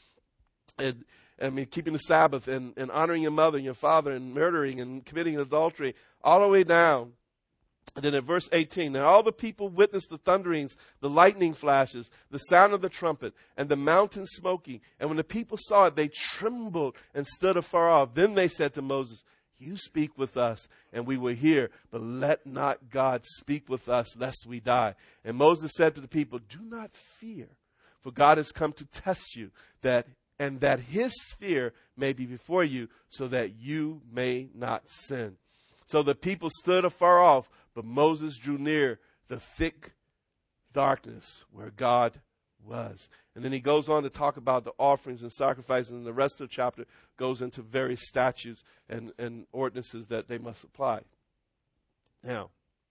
Speaker 1: and I mean, keeping the Sabbath and, and honoring your mother and your father and murdering and committing adultery, all the way down. And then in verse eighteen, now all the people witnessed the thunderings, the lightning flashes, the sound of the trumpet, and the mountain smoking. And when the people saw it, they trembled and stood afar off. Then they said to Moses, you speak with us, and we will hear, but let not God speak with us, lest we die. And Moses said to the people, do not fear, for God has come to test you, that and that his fear may be before you, so that you may not sin. So the people stood afar off, but Moses drew near the thick darkness where God was. And then he goes on to talk about the offerings and sacrifices, and the rest of the chapter goes into various statutes and, and ordinances that they must apply. Now,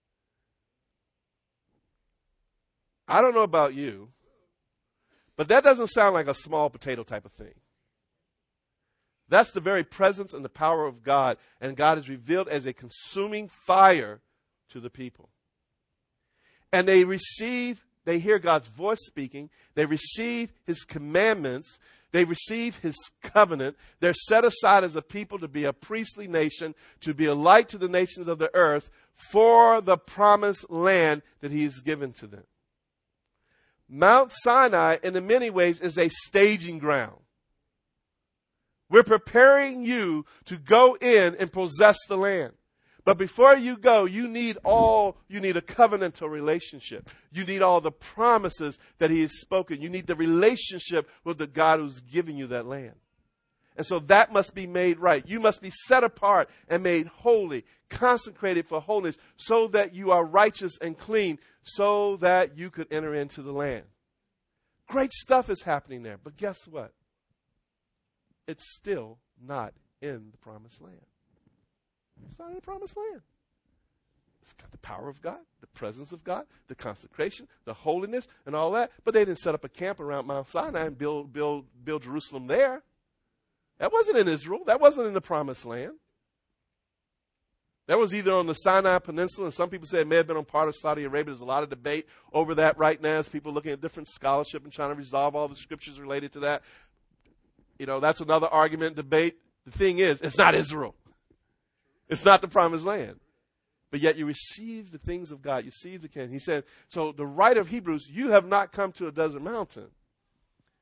Speaker 1: I don't know about you, but that doesn't sound like a small potato type of thing. That's the very presence and the power of God, and God is revealed as a consuming fire to the people. And they receive, they hear God's voice speaking, they receive his commandments, they receive his covenant. They're set aside as a people to be a priestly nation, to be a light to the nations of the earth for the promised land that he has given to them. Mount Sinai, in many ways, is a staging ground. We're preparing you to go in and possess the land. But before you go, you need all, you need a covenantal relationship. You need all the promises that he has spoken. You need the relationship with the God who's giving you that land. And so that must be made right. You must be set apart and made holy, consecrated for holiness, so that you are righteous and clean, so that you could enter into the land. Great stuff is happening there. But guess what? It's still not in the promised land. It's not in the promised land. It's got the power of God, the presence of God, the consecration, the holiness, and all that. But they didn't set up a camp around Mount Sinai and build, build, build Jerusalem there. That wasn't in Israel. That wasn't in the promised land. That was either on the Sinai Peninsula, and some people say it may have been on part of Saudi Arabia. There's a lot of debate over that right now as people looking at different scholarship and trying to resolve all the scriptures related to that. You know, that's another argument, debate. The thing is, it's not Israel. It's not the promised land. But yet you receive the things of God. You receive the kingdom. He said, so the writer of Hebrews, you have not come to a desert mountain.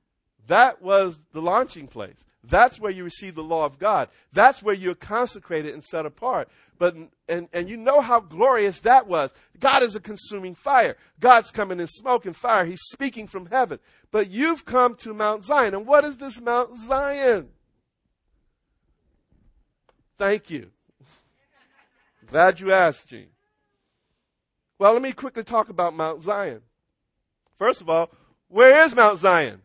Speaker 1: That was the launching place. That's where you receive the law of God. That's where you're consecrated and set apart. But and, and you know how glorious that was. God is a consuming fire. God's coming in smoke and fire. He's speaking from heaven. But you've come to Mount Zion. And what is this Mount Zion? Thank you. Glad you asked, Gene. Well, let me quickly talk about Mount Zion. First of all, where is Mount Zion?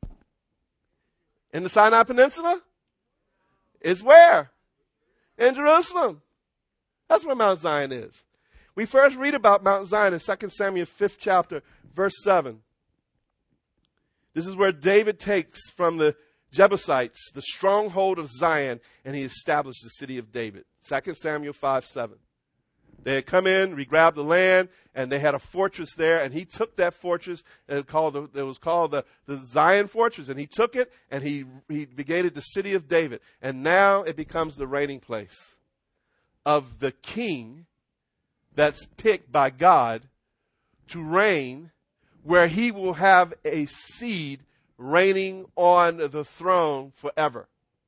Speaker 1: In the Sinai Peninsula? It's where? In Jerusalem. That's where Mount Zion is. We first read about Mount Zion in Second Samuel fifth chapter, verse seven. This is where David takes from the Jebusites the stronghold of Zion, and he established the city of David. Second Samuel five seven. They had come in, re-grabbed the land, and they had a fortress there, and he took that fortress, and it, called the, it was called the, the Zion Fortress, and he took it, and he, he begat the city of David. And now it becomes the reigning place of the king that's picked by God to reign, where he will have a seed reigning on the throne forever.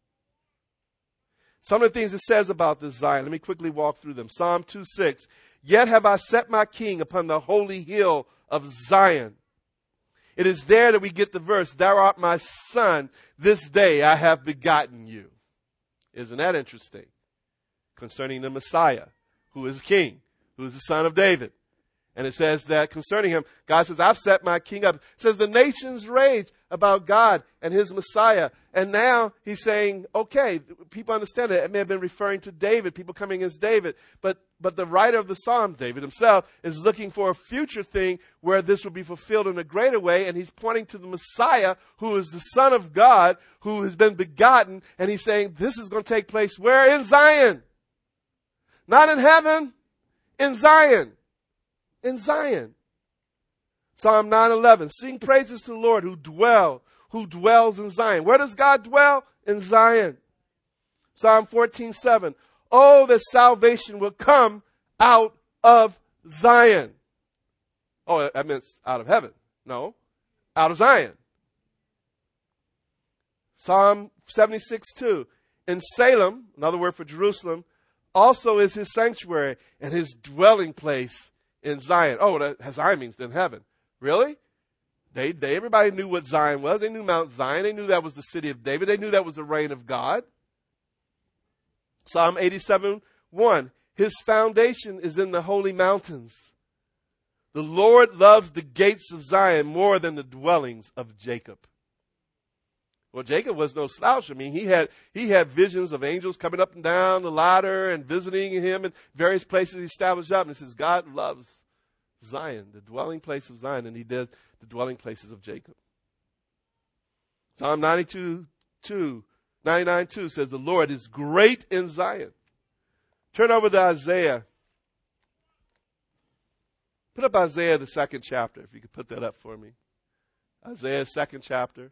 Speaker 1: Some of the things it says about this Zion, let me quickly walk through them. Psalm two six, yet have I set my king upon the holy hill of Zion. It is there that we get the verse, thou art my son, this day I have begotten you. Isn't that interesting? Concerning the Messiah, who is king, who is the son of David. And it says that concerning him, God says, I've set my king up. It says the nations rage about God and his Messiah. And now he's saying, okay, people understand it. It may have been referring to David, people coming against David. But but the writer of the Psalm, David himself, is looking for a future thing where this will be fulfilled in a greater way. And he's pointing to the Messiah, who is the Son of God, who has been begotten. And he's saying, this is going to take place where? In Zion. Not in heaven, in Zion. In Zion. Psalm nine eleven. Sing praises to the Lord who dwell, who dwells in Zion. Where does God dwell? In Zion. Psalm fourteen seven. Oh, that salvation will come out of Zion. Oh, that means out of heaven. No, out of Zion. Psalm seventy-six two. In Salem, another word for Jerusalem, also is his sanctuary and his dwelling place in Zion. Oh, that Zion means in heaven. Really? They, they, everybody knew what Zion was. They knew Mount Zion. They knew that was the city of David. They knew that was the reign of God. Psalm eighty-seven one. His foundation is in the holy mountains. The Lord loves the gates of Zion more than the dwellings of Jacob. Well, Jacob was no slouch. I mean, he had he had visions of angels coming up and down the ladder and visiting him in various places he established up. And it says God loves Zion, the dwelling place of Zion, and he did the dwelling places of Jacob. Psalm ninety-two two, ninety-nine two says the Lord is great in Zion. Turn over to Isaiah. Put up Isaiah, the second chapter, if you could put that up for me. Isaiah, second chapter.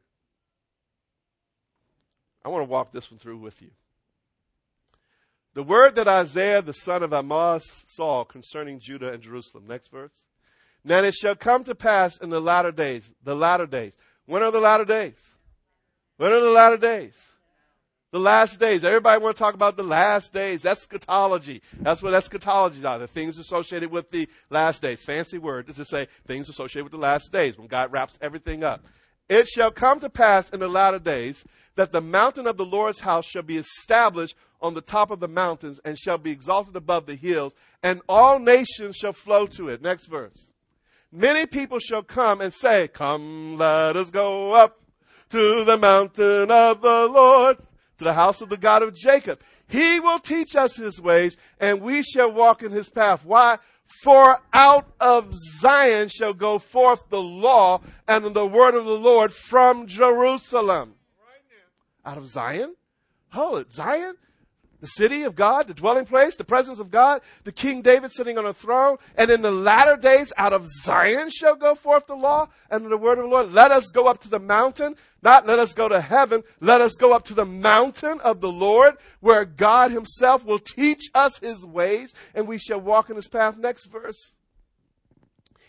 Speaker 1: I want to walk this one through with you. The word that Isaiah, the son of Amoz, saw concerning Judah and Jerusalem. Next verse. Now it shall come to pass in the latter days. The latter days. When are the latter days? When are the latter days? The last days. Everybody want to talk about the last days. That's eschatology. That's what eschatology are. The things associated with the last days. Fancy word to say things associated with the last days when God wraps everything up. It shall come to pass in the latter days that the mountain of the Lord's house shall be established on the top of the mountains and shall be exalted above the hills, and all nations shall flow to it. Next verse. Many people shall come and say, come, let us go up to the mountain of the Lord, to the house of the God of Jacob. He will teach us his ways, and we shall walk in his path. Why? For out of Zion shall go forth the law and the word of the Lord from Jerusalem. Out of Zion? Oh, Zion? The city of God, the dwelling place, the presence of God, the King David sitting on a throne. And in the latter days, out of Zion shall go forth the law and the word of the Lord. Let us go up to the mountain, not let us go to heaven. Let us go up to the mountain of the Lord, where God himself will teach us his ways, and we shall walk in his path. Next verse.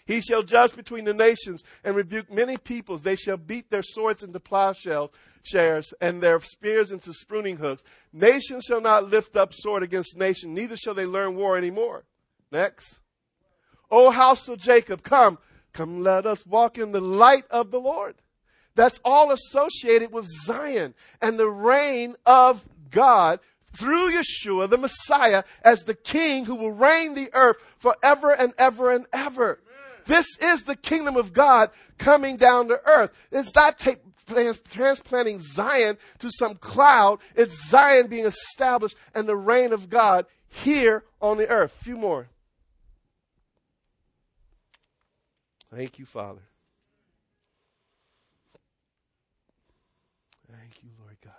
Speaker 1: He shall judge between the nations and rebuke many peoples. They shall beat their swords into plowshares and their spears into pruning hooks. Nation shall not lift up sword against nation, neither shall they learn war anymore. Next. O house of Jacob, come, come let us walk in the light of the Lord. That's all associated with Zion and the reign of God through Yeshua, the Messiah, as the king who will reign the earth forever and ever and ever. Amen. This is the kingdom of God coming down to earth. It's not take, trans, transplanting Zion to some cloud. It's Zion being established and the reign of God here on the earth. A few more. Thank you, Father. Thank you, Lord God.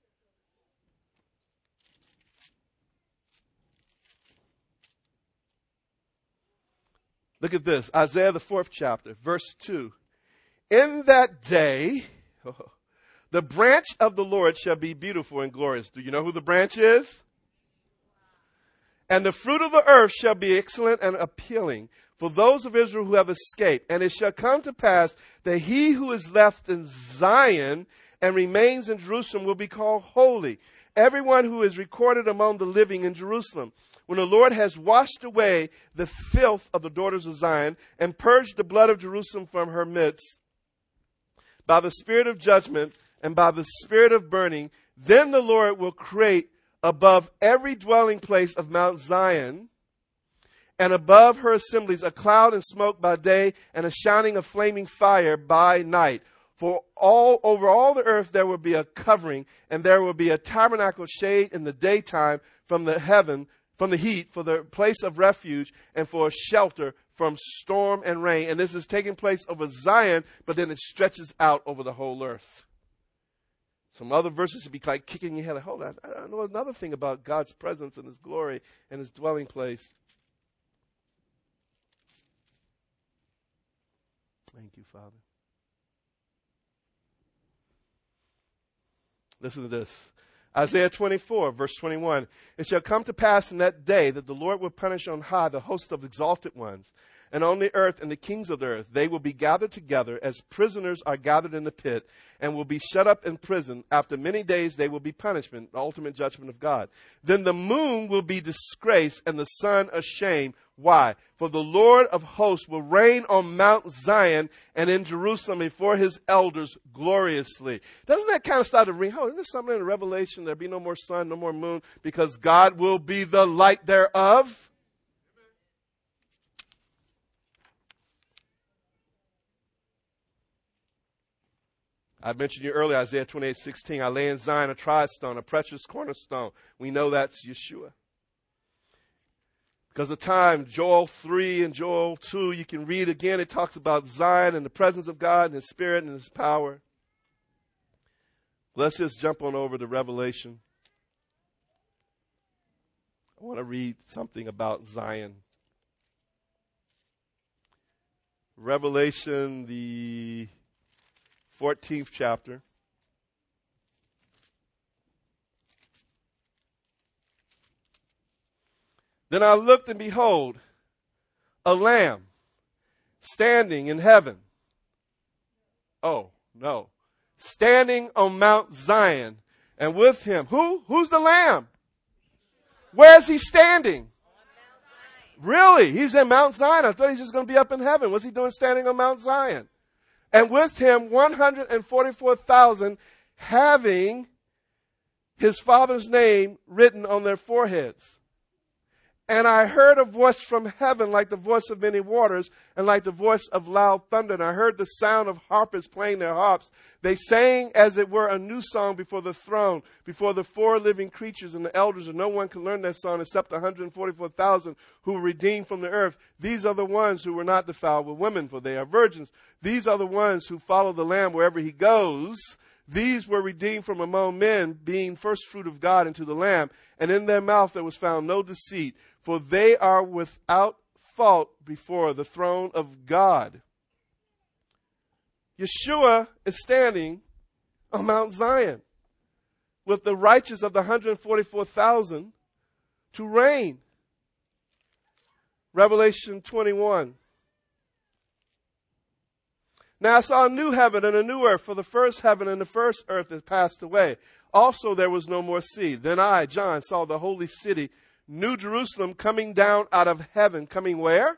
Speaker 1: Look at this. Isaiah, the fourth chapter, verse two. In that day, the branch of the Lord shall be beautiful and glorious. Do you know who the branch is? And the fruit of the earth shall be excellent and appealing for those of Israel who have escaped. And it shall come to pass that he who is left in Zion and remains in Jerusalem will be called holy, everyone who is recorded among the living in Jerusalem. When the Lord has washed away the filth of the daughters of Zion and purged the blood of Jerusalem from her midst, by the spirit of judgment and by the spirit of burning, then the Lord will create above every dwelling place of Mount Zion and above her assemblies a cloud and smoke by day and a shining of flaming fire by night. For all over all the earth there will be a covering, and there will be a tabernacle shade in the daytime from the heaven, from the heat, for the place of refuge, and for a shelter from storm and rain. And this is taking place over Zion, but then it stretches out over the whole earth. Some other verses would be like kicking your head, like, hold on, I know another thing about God's presence and His glory and His dwelling place. Thank you, Father. Listen to this. Isaiah twenty-four, verse twenty-one. It shall come to pass in that day that the Lord will punish on high the host of exalted ones, and on the earth and the kings of the earth. They will be gathered together as prisoners are gathered in the pit, and will be shut up in prison. After many days they will be punishment, the ultimate judgment of God. Then the moon will be disgraced and the sun ashamed. Why? For the Lord of hosts will reign on Mount Zion and in Jerusalem before His elders gloriously. Doesn't that kind of start to ring? Oh, isn't there something in Revelation? There'll be no more sun, no more moon, because God will be the light thereof. I mentioned you earlier, Isaiah twenty-eight sixteen. I lay in Zion a tried stone, a precious cornerstone. We know that's Yeshua. Because of time, Joel three and Joel two, you can read again. It talks about Zion and the presence of God and His Spirit and His power. Let's just jump on over to Revelation. I want to read something about Zion. Revelation, the fourteenth chapter. Then I looked, and behold, a lamb standing in heaven. Oh, no. Standing on Mount Zion, and with him, who? Who's the lamb? Where is he standing? Really? He's in Mount Zion. I thought he's just going to be up in heaven. What's he doing standing on Mount Zion? And with him, one hundred forty-four thousand, having his Father's name written on their foreheads. And I heard a voice from heaven like the voice of many waters and like the voice of loud thunder. And I heard the sound of harpers playing their harps. They sang as it were a new song before the throne, before the four living creatures and the elders. And no one can learn that song except one hundred forty-four thousand who were redeemed from the earth. These are the ones who were not defiled with women, for they are virgins. These are the ones who follow the Lamb wherever He goes. These were redeemed from among men, being first fruit of God into the Lamb. And in their mouth there was found no deceit, for they are without fault before the throne of God. Yeshua is standing on Mount Zion with the righteous of the one hundred forty-four thousand to reign. Revelation twenty-one.
Speaker 2: Now I saw a new heaven and a new earth, for the first heaven and the first earth had passed away. Also there was no more sea. Then I, John, saw the holy city, New Jerusalem, coming down out of heaven. Coming where?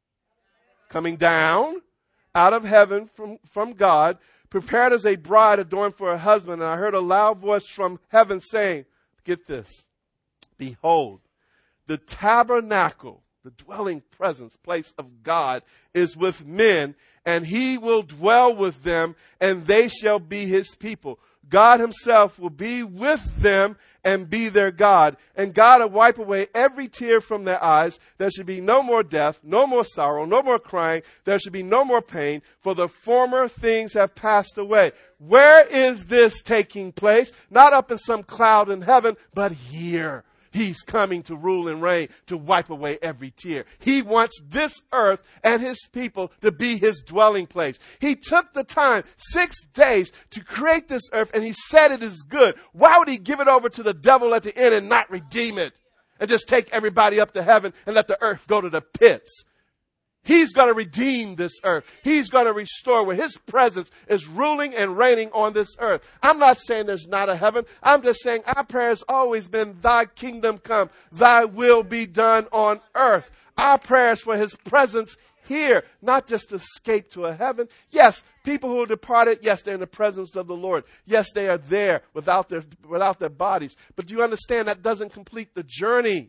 Speaker 2: Coming down out of heaven from, from God, prepared as a bride adorned for her husband. And I heard a loud voice from heaven saying, get this, behold, the tabernacle, the dwelling presence, place of God is with men, and he will dwell with them, and they shall be his people. God himself will be with them and be their God. And God will wipe away every tear from their eyes. There should be no more death, no more sorrow, no more crying. There should be no more pain, for the former things have passed away. Where is this taking place? Not up in some cloud in heaven, but here. He's coming to rule and reign, to wipe away every tear. He wants this earth and his people to be his dwelling place. He took the time, six days, to create this earth, and he said it is good. Why would he give it over to the devil at the end and not redeem it? And just take everybody up to heaven and let the earth go to the pits? He's going to redeem this earth. He's going to restore where his presence is ruling and reigning on this earth. I'm not saying there's not a heaven. I'm just saying our prayer has always been, thy kingdom come, thy will be done on earth. Our prayers for his presence here, not just to escape to a heaven. Yes, people who are departed, yes, they're in the presence of the Lord. Yes, they are there without their, without their bodies. But do you understand that doesn't complete the journey?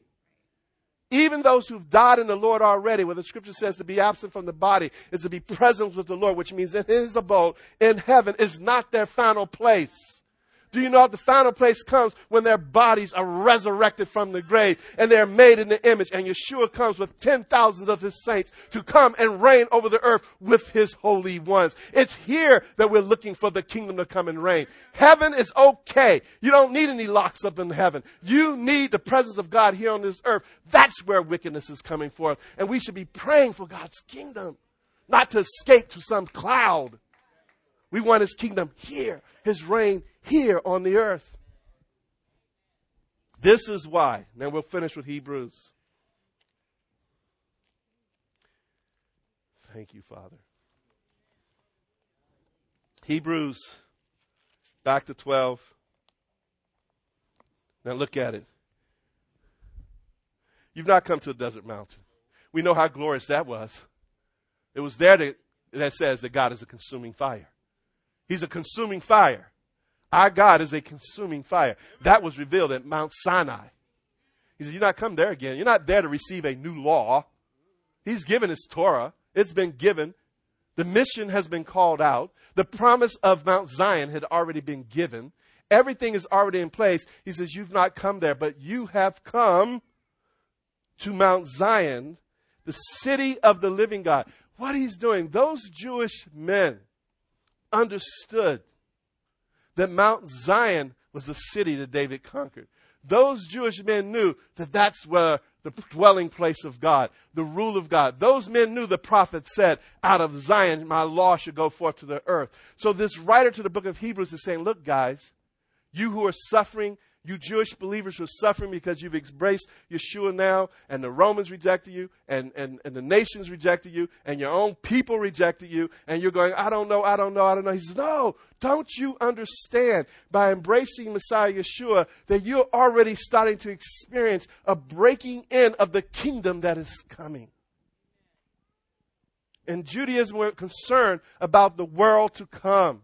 Speaker 2: Even those who've died in the Lord already, where the scripture says to be absent from the body is to be present with the Lord, which means that his abode in heaven is not their final place. Do you know what the final place comes? When their bodies are resurrected from the grave and they're made in the image. And Yeshua comes with ten thousands of his saints to come and reign over the earth with his holy ones. It's here that we're looking for the kingdom to come and reign. Heaven is okay. You don't need any locks up in heaven. You need the presence of God here on this earth. That's where wickedness is coming forth. And we should be praying for God's kingdom, not to escape to some cloud. We want his kingdom here, his reign here on the earth. This is why. Now we'll finish with Hebrews. Thank you, Father. Hebrews, back to twelve. Now look at it. You've not come to a desert mountain. We know how glorious that was. It was there that, that says that God is a consuming fire. He's a consuming fire. Our God is a consuming fire. That was revealed at Mount Sinai. He said, you're not come there again. You're not there to receive a new law. He's given his Torah. It's been given. The mission has been called out. The promise of Mount Zion had already been given. Everything is already in place. He says, you've not come there, but you have come to Mount Zion, the city of the living God. What he's doing, those Jewish men understood that Mount Zion was the city that David conquered. Those Jewish men knew that that's where the dwelling place of God, the rule of God. Those men knew the prophet said, out of Zion, my law should go forth to the earth. So this writer to the book of Hebrews is saying, look, guys, you who are suffering, you Jewish believers who are suffering because you've embraced Yeshua now, and the Romans rejected you, and, and, and the nations rejected you, and your own people rejected you, and you're going, I don't know, I don't know, I don't know. He says, no, don't you understand by embracing Messiah Yeshua that you're already starting to experience a breaking in of the kingdom that is coming. In Judaism, we're concerned about the world to come.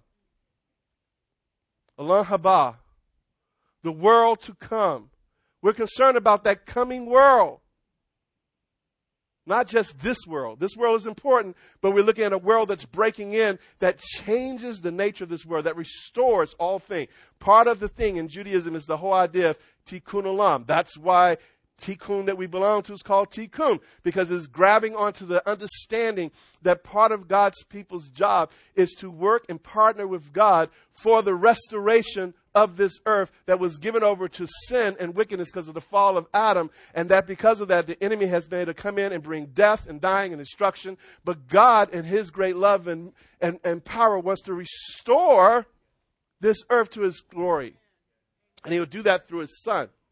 Speaker 2: Olam haba. The world to come. We're concerned about that coming world. Not just this world. This world is important, but we're looking at a world that's breaking in, that changes the nature of this world, that restores all things. Part of the thing in Judaism is the whole idea of tikkun olam. That's why tikkun that we belong to is called tikkun, because it's grabbing onto the understanding that part of God's people's job is to work and partner with God for the restoration of this earth that was given over to sin and wickedness because of the fall of Adam, and that because of that the enemy has been able to come in and bring death and dying and destruction. But God in his great love and, and, and power wants to restore this earth to his glory. And he will do that through his son.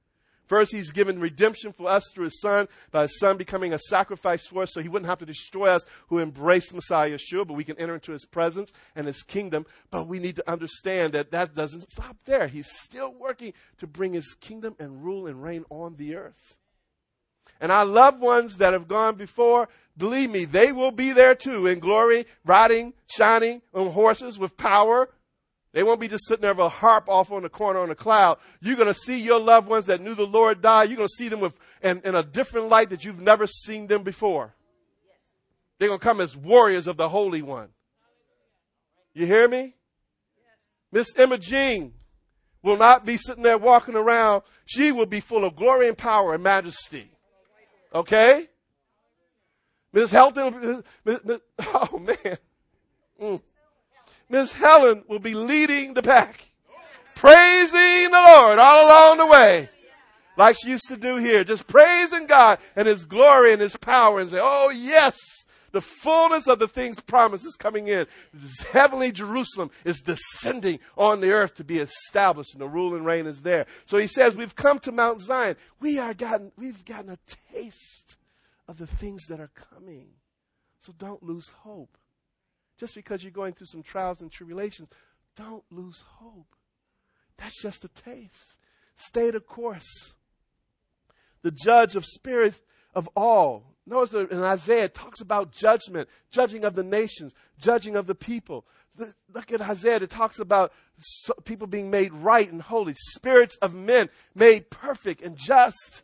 Speaker 2: First, he's given redemption for us through his son, by his son becoming a sacrifice for us so he wouldn't have to destroy us who embrace Messiah Yeshua, but we can enter into his presence and his kingdom. But we need to understand that that doesn't stop there. He's still working to bring his kingdom and rule and reign on the earth. And our loved ones that have gone before, believe me, they will be there too in glory, riding, shining on horses with power. They won't be just sitting there with a harp off on the corner on a cloud. You're going to see your loved ones that knew the Lord die. You're going to see them with in, in a different light that you've never seen them before. They're going to come as warriors of the Holy One. You hear me? Miss Emma Jean will not be sitting there walking around. She will be full of glory and power and majesty. Okay? Miss Helton, Miss, Miss, oh man. Mm. Miss Helen will be leading the pack, praising the Lord all along the way, like she used to do here, just praising God and his glory and his power and say, oh yes, the fullness of the things promised is coming in. This heavenly Jerusalem is descending on the earth to be established, and the rule and reign is there. So he says, we've come to Mount Zion. We are gotten, we've gotten a taste of the things that are coming. So don't lose hope. Just because you're going through some trials and tribulations, don't lose hope. That's just a taste. Stay the course. The judge of spirits of all. Notice that in Isaiah it talks about judgment, judging of the nations, judging of the people. Look at Isaiah. It talks about people being made right and holy. Spirits of men made perfect and just.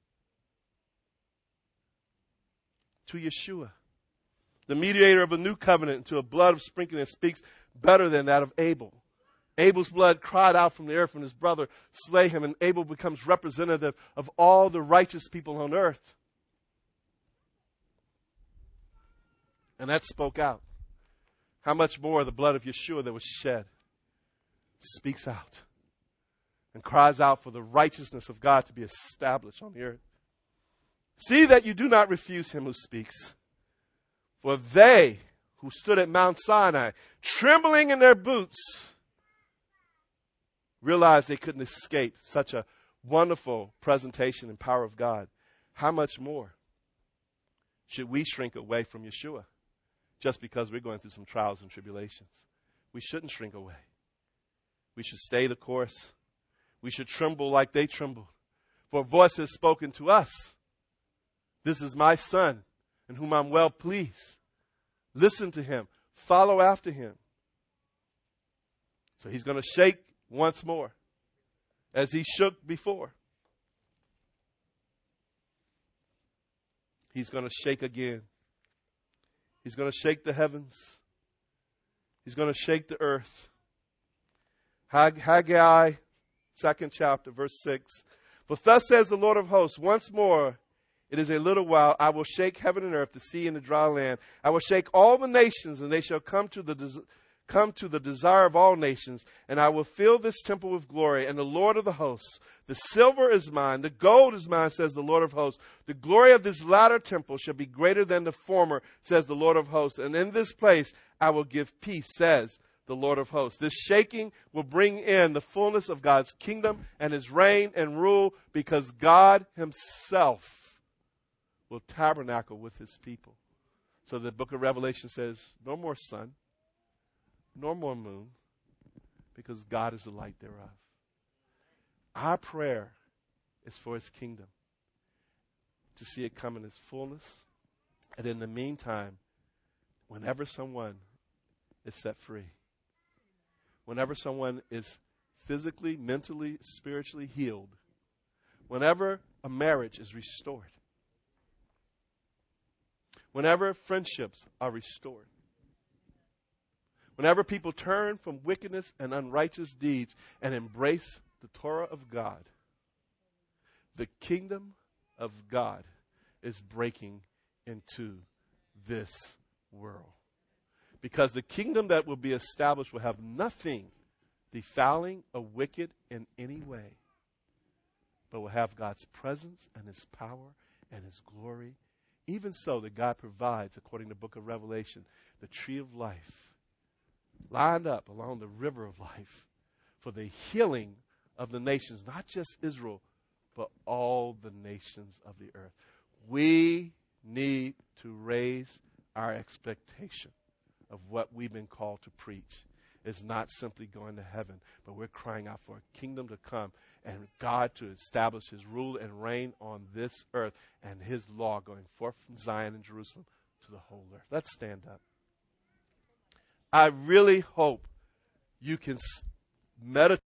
Speaker 2: To Yeshua, the mediator of a new covenant, to a blood of sprinkling that speaks better than that of Abel. Abel's blood cried out from the earth when his brother slay him, and Abel becomes representative of all the righteous people on earth. And that spoke out. How much more the blood of Yeshua that was shed speaks out and cries out for the righteousness of God to be established on the earth. See that you do not refuse him who speaks. For they who stood at Mount Sinai, trembling in their boots, realized they couldn't escape such a wonderful presentation and power of God. How much more should we shrink away from Yeshua just because we're going through some trials and tribulations? We shouldn't shrink away. We should stay the course. We should tremble like they trembled. For a voice has spoken to us. This is my son, in whom I'm well pleased. Listen to him. Follow after him. So he's going to shake once more, as he shook before. He's going to shake again. He's going to shake the heavens. He's going to shake the earth. Haggai, second chapter, verse six. For thus says the Lord of hosts, once more, it is a little while, I will shake heaven and earth, the sea and the dry land. I will shake all the nations, and they shall come to the des- come to the desire of all nations. And I will fill this temple with glory. And the Lord of the hosts, the silver is mine, the gold is mine, says the Lord of hosts. The glory of this latter temple shall be greater than the former, says the Lord of hosts. And in this place I will give peace, says the Lord of hosts. This shaking will bring in the fullness of God's kingdom and his reign and rule, because God himself will tabernacle with his people. So the book of Revelation says, no more sun, nor more moon, because God is the light thereof. Our prayer is for his kingdom, to see it come in its fullness. And in the meantime, whenever someone is set free, whenever someone is physically, mentally, spiritually healed, whenever a marriage is restored, whenever friendships are restored, whenever people turn from wickedness and unrighteous deeds and embrace the Torah of God, the kingdom of God is breaking into this world. Because the kingdom that will be established will have nothing defiling or wicked in any way, but will have God's presence and his power and his glory. Even so, that God provides, according to the book of Revelation, the tree of life lined up along the river of life for the healing of the nations, not just Israel, for all the nations of the earth. We need to raise our expectation of what we've been called to preach. It's not simply going to heaven, but we're crying out for a kingdom to come and God to establish his rule and reign on this earth and his law going forth from Zion and Jerusalem to the whole earth. Let's stand up. I really hope you can meditate